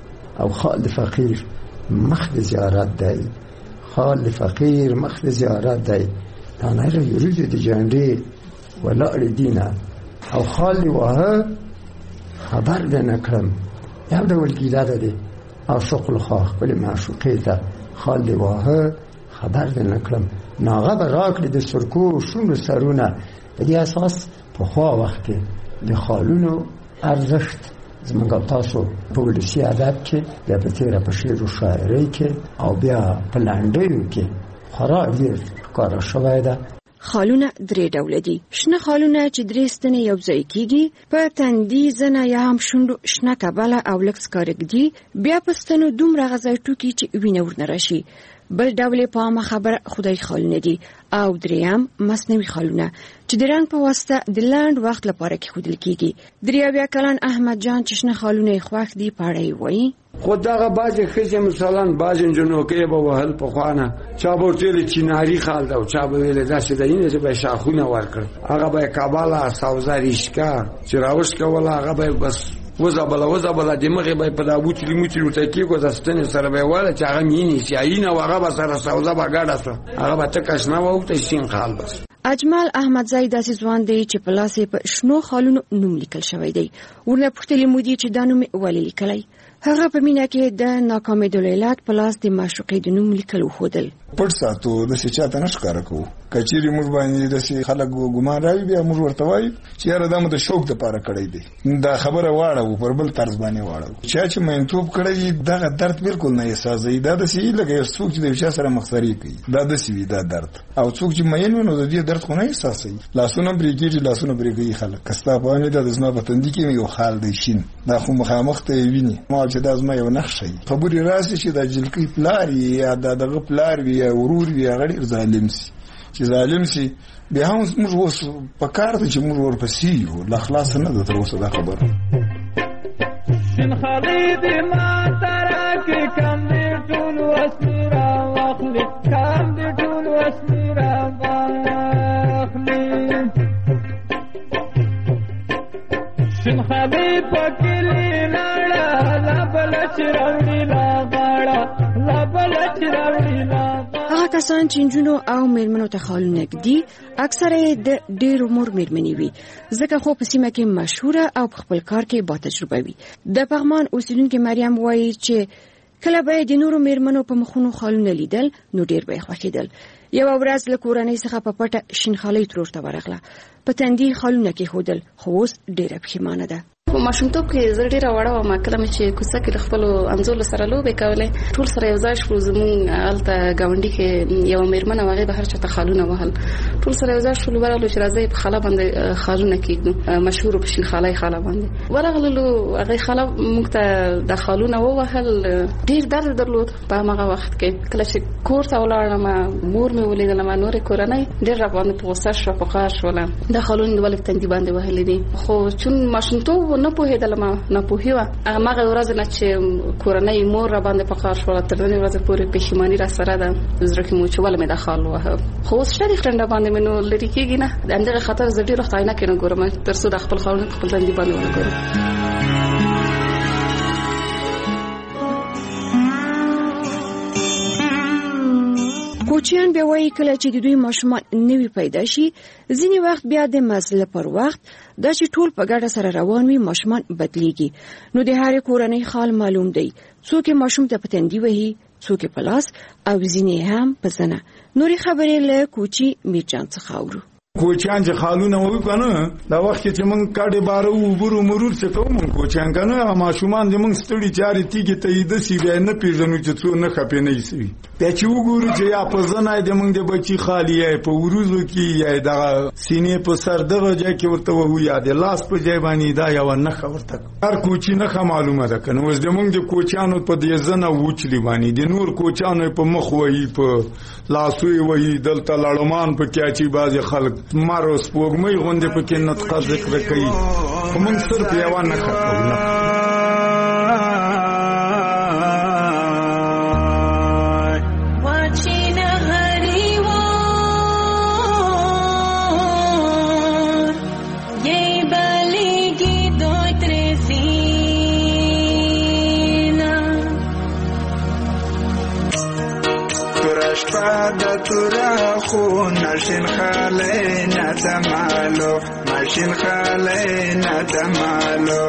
او خال د فقیر مخ د زیارت دی. خال د فقیر مخ د زیارت دی. دا نه یوریږي د جانډې ولاړې دینه او خال دې واه خبر دې نه کړم یو ډول ګیله ده دی عاشق لخوا خپلې معشوقې ته خال دې واه خبر دې نه کړم ناغه به راکړي د سرکو شونډو سرونه. په دې اساس پخوا وخت کې د خالونو ارزښت زموږ او تاسو په ولسي ادب کې یا په تېره په شعر و شاعرۍ کې او بیا په لنډیو کې خورا ډېر ښکاره شوی ده. خالونه درې ډوله دي. شنه خالونه چې درې ستنې یو ځای کېږي په تندي زنه یا هم شونډو شنه کبله او لږ سکارک دي. بیا په ستنو دومره غځای ټوکي چې وینه ورنه راشي. بل ډول په عامه خبره خدای خالونه دي او دریم مصنوعي خالونه چې د رنګ په واسطه د لنډ وخت لپاره کېښودل کېږي. درې اویا کلن احمد جان چې شنه خالونه یې خوښ دي په اړه یې وایي خو دغه بعضې ښځې مثلا بعضې نجونوکۍ به وهل پخوانه چا به ورته ویلې چیناري خال ده او چا به ویلې داسې ده اینه چې به یې شاخونه ورکړل هغه به یې کابله سوزه ریشکه چې راوشکوله هغه به یې بس وزبل وزبل د مخه به په دابو چې موچې ورته کېږي د ستنې سره به واله چې هغه مینې چې عینه هغه به سره سودا به ګاډه سره هغه به تکش نه وو ته شین خال بس. اجمل احمدزی داسې ځوان دی چې په لاس په شنو خالونو نوم لیکل شوی دی. ورنه پوښتلې مو دي چې دا نوم ولې لیکلی؟ هغه په مینه کې د ناکامېدو لیلات په لاس د معشوقې د نوم لیکل وښودل. پټ ساتو د څه چاته نشکاره کوو کچېری موږ باندې د څه خلک ګمان راوي بیا موږ ورته وایو چې یاره دا مو د شوق لپاره کړی دی دا خبره واړو پر بل طرز باندې واړو چا چې مینتوب کړی دا درد بالکل نه احساسوي دا د څه لګي څوک چې د چا سره مخسري کوي دا د څه وی دا درد او څوک چې مین ونه د دې درد خو نه احساسوي لاسونه بریګي لاسونه بریګي خلک کستا په نه د زما په تندې کې یو حال دی شین دا خو مخامخ ته ویني ما چې دا زما یو نقشې خبري راسي چې د جلکی پلاری یا دغه پلار وی یا ورور وی غړي ظالم سي چې ظالم سي بیا هم موږ اوس په کار ته چې موږ ورپسې یو لا خلاص نه ده تر اوسه دا خبره. شین خالد ما ترکه کم دې ټول وسیرا واخلي کم دې ټول وسیرا واخلي شین خالد پکلی نړا لا بل چرونی لا غاړه لا بل چرونی لا. هغه کسان چې نجونو او میرمنو ته خالونه ږدي اکثره د ډېر عمر میرمنې وي ځکه خو په سیمه کې مشهوره او په خپل کار کې با تجربه وي. د پغمان اوسیدونکې مریم وایي چې کله به د نورو میرمنو په مخونو خالونه لیدل نو ډېر به یې خوښېدل. یوه ورځ له کورنۍ څخه په پټه شین خالۍ ترور ته ورغله په تندي خالونه کېښودل خو اوس ډېره پښیمانه ده. په ماشومتوب کې زه ډېره وړه وم کله مې چې کوڅه کې د خپلو همزولو سره لوبې کولې ټول سره یو ځای شوو زموږ هلته ګاونډي کې یوه میرمنه وه هغې به هر چاته خالونه وهل ټول سره یو ځای شولو ورغلو چې راځئ په خاله باندې خالونه کېږدو مشهورو په شین خالۍ خاله باندې ورغللو هغې خاله موږ ته د خالونه ووهل ډېر درد درلود په هماغه وخت کې کله چې کور ته ولاړم مور مې ولیدلم نورې کورنۍ ډېر راباندې په غوسه شوه په قهر شوله دا خالونه دې ولې په تندي باندې وهلې دي خو چون ماشومتوب نه پوهېدلم ناپوهي وه هماغه ورځ نه چې کورنۍ مور را باندې په قهر شوله تر نننۍ ورځې پورې پښیماني را سره ده زړه کې مو چې ولې مې دا خال ووهه خو اوس شریک ټنډه باندې مې نو لرې کېږي نه د همدغې خاطر زه ډېر وخت عینکې نه ګورم تر څو د خپل خالونه په خپل تندي باندې ونه ګورم. کوچیان بیا وایي کله چې د دوی ماشومان نوي پیدا شي ځینې وخت بیا د مزله پر وخت دا چې ټول په ګډه سره روان وي ماشومان بدلیږي نو د هرې کورنۍ خال معلوم دی څوک ماشوم ته په تندي وهي څوک په لاس او ځینې هم په زنه. نورې خبرې له کوچي میرجان څخه اورو. کوچیان چې خالونه وو کنه دا وخت چې موږ کاډې بارو وبرو مرور څه کوم کوچیان کنه ماشومان دې موږ ستړي چاري تیګه ته یې د سی بیا نه پیژنو چې څو نه خپې نه یې بیا چې وګورو چې یا په زنه دې موږ د بچی خالی یا په وروزو کې یا د سینې په سر دغه ځای کې ورته وو یا د لاس په ځای باندې دا یو نه خبرته هر کوچی نه معلومه ده کنه اوس د موږ د کوچیانو په دې زنه وچلی باندې د نور کوچیانو په مخ وایي په لاسوي وایي دلته لړمان په کیاچی بازي خلک مارو سپوږمۍ غوندې پکې نطقه ذکر کوي خو موږ صرف یوه نه ختمو نه تورا خو نشین خاله ندمالو ماشین خاله ندمالو.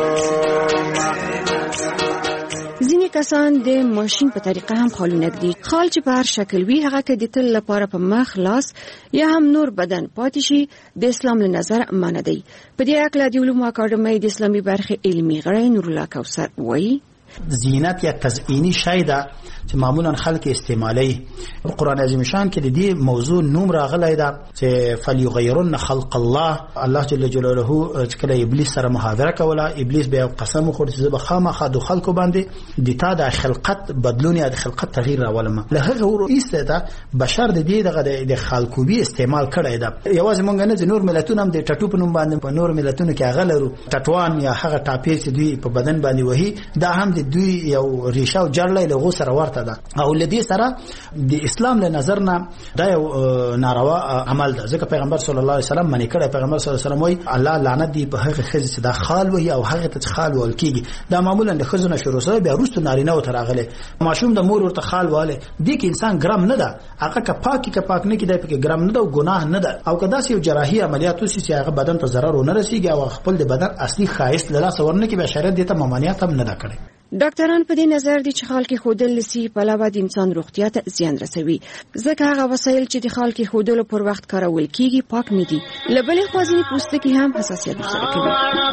ځینې کسان د ماشین په طریقه هم خالونه ږدي. خال چې په هر شکل وي هغه که د تل لپاره په مخ لاس یا هم نور بدن پاتې شي د اسلام له نظر منع دی. په دې اړه د علومو اکاډمۍ د اسلامي برخې علمي غړی نورالله کوثر وایي زینت یا تزئینی شی ده چې معمولا خلک استعمالي. قرآن عظیم شان کې د دې موضوع نوم راغلی ده چې فلیغیرن خلق الله. الله جل جلاله چې کله ابلیس سره محاوره کوله ابلیس بیا قسم وخوړ چې زه به خامخا د خلکو باندې د تا د خلقت بدلون یا د خلقت تغییر راولم. له هغه وروسته ده بشر د دې دغه د خالکوبي استعمال کړی ده. یوازې مونږ نه نور ملتونه هم د ټټو په نوم باندې په نور ملتونو کې هغه لرو ټټوان یا هغه ټاپې چې دوی په بدن باندې وهي دا هم د د دوی یو ریشه او جړلې له غو سره ورته ده او لدې سره د اسلام له نظر نه دا یو ناروا عمل ده ځکه پیغمبر صلی الله علیه وسلم منی کړه پیغمبر صلی الله علیه وسلم وایي الله لعنت دی په هغه خزې چې دا خال وي او هغه ته خال ول کیږي دا معمولا د خزونه شروع سره بیا وروسته نارینه او تراغله ماشوم د مور ورته خال واله دي کې انسان ګرام نه ده هغه که پاکي که پاک نه کیدای په ګرام نه ده او ګناه نه ده او کدا سي جراحي عملیات وسی چې هغه بدن ته ضرر ونه رسیږي او خپل د بدن اصلي خایست له لاس ورنه کې به شریعت دته ممانعت هم نه ده کړی. ډاکټران په دې نظر دي چې خال کې خودل لسی په علاوه د انسان روغتیا ته زیان رسوي ځکه هغه وسایل چې د خال کې خودل پر وخت کارول کیږي پاک نه دي لبلې خوازنی پوستکي هم حساسیت سره کوي.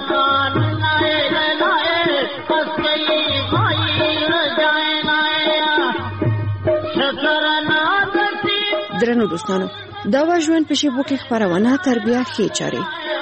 درنو دوستانو دا و ژوند په شیبو کې خبرونه تربیه خې چاري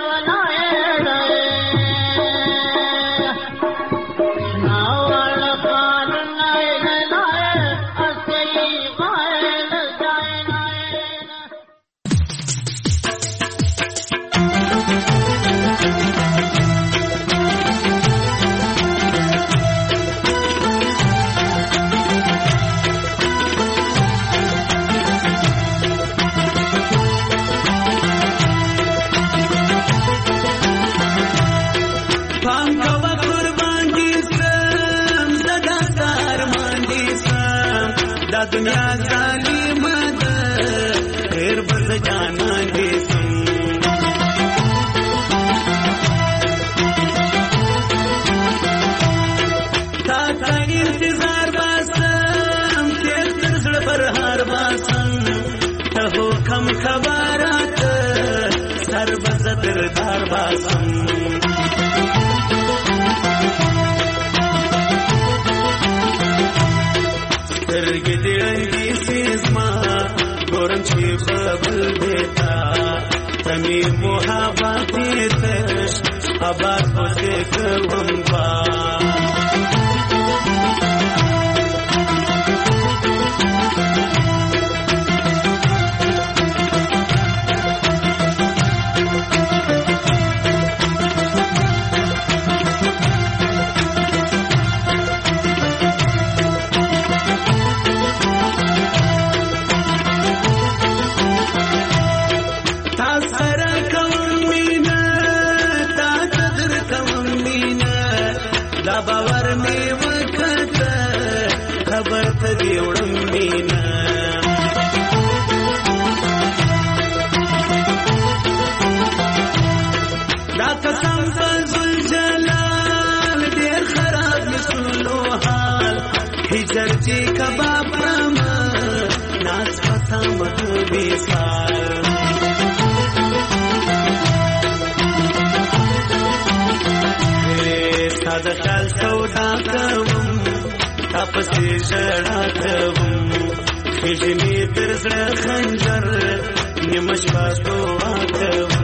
दुनिया जालिम है फिर बस जाना दे सुन था था इंतजार बासम के सर पर हार बासम हो खम खबरात सर बस दिलदार बासम गोरम छी बबल बेटा तमी मोहब्बती तश आबाद होते करवंबा चर्ची कबाब नाच पता मधुबी सार सादा चाल सौदा कवम तपसी जड़ा कवम खिजनी तिरस खंजर निमश बातो कवम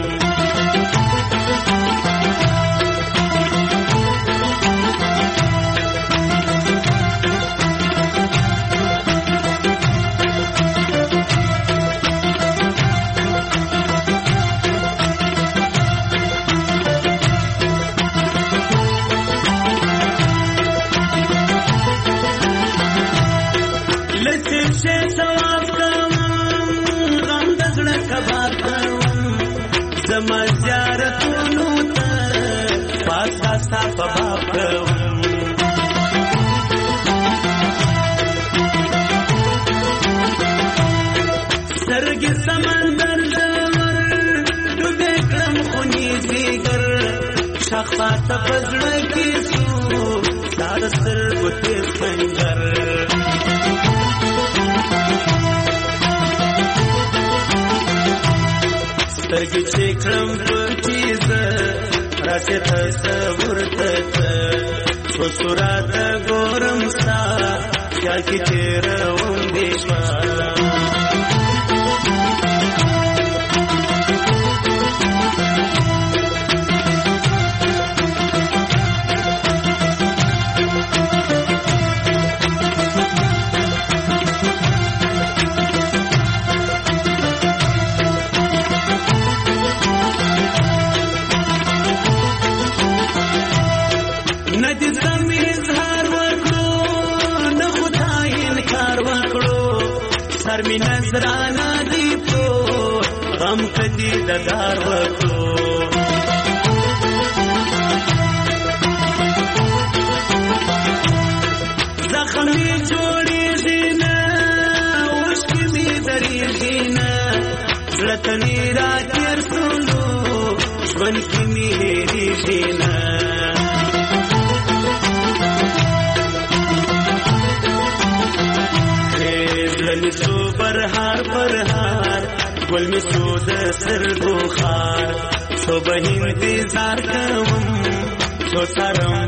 सरगी समंदर डूबे क्रम खुनी जिगर शख्सात बजड़ की सू सार सर गुटे खंजर सरगी चेक्रम चीज राशे तस्वुर तक सुसुरात गोरम सा क्या की तेरा उम्मीशा नदी समीज هر می نظرانا دی پرو غم کدی ددار وکو زخمی جوڑی غینا وشکی می دری غینا زلطنی را تیر سولو شون کی می هیری غینا خیزلن سو برهار برهار گل می سود سر بخار سو بهین دیزار کوم سو سرم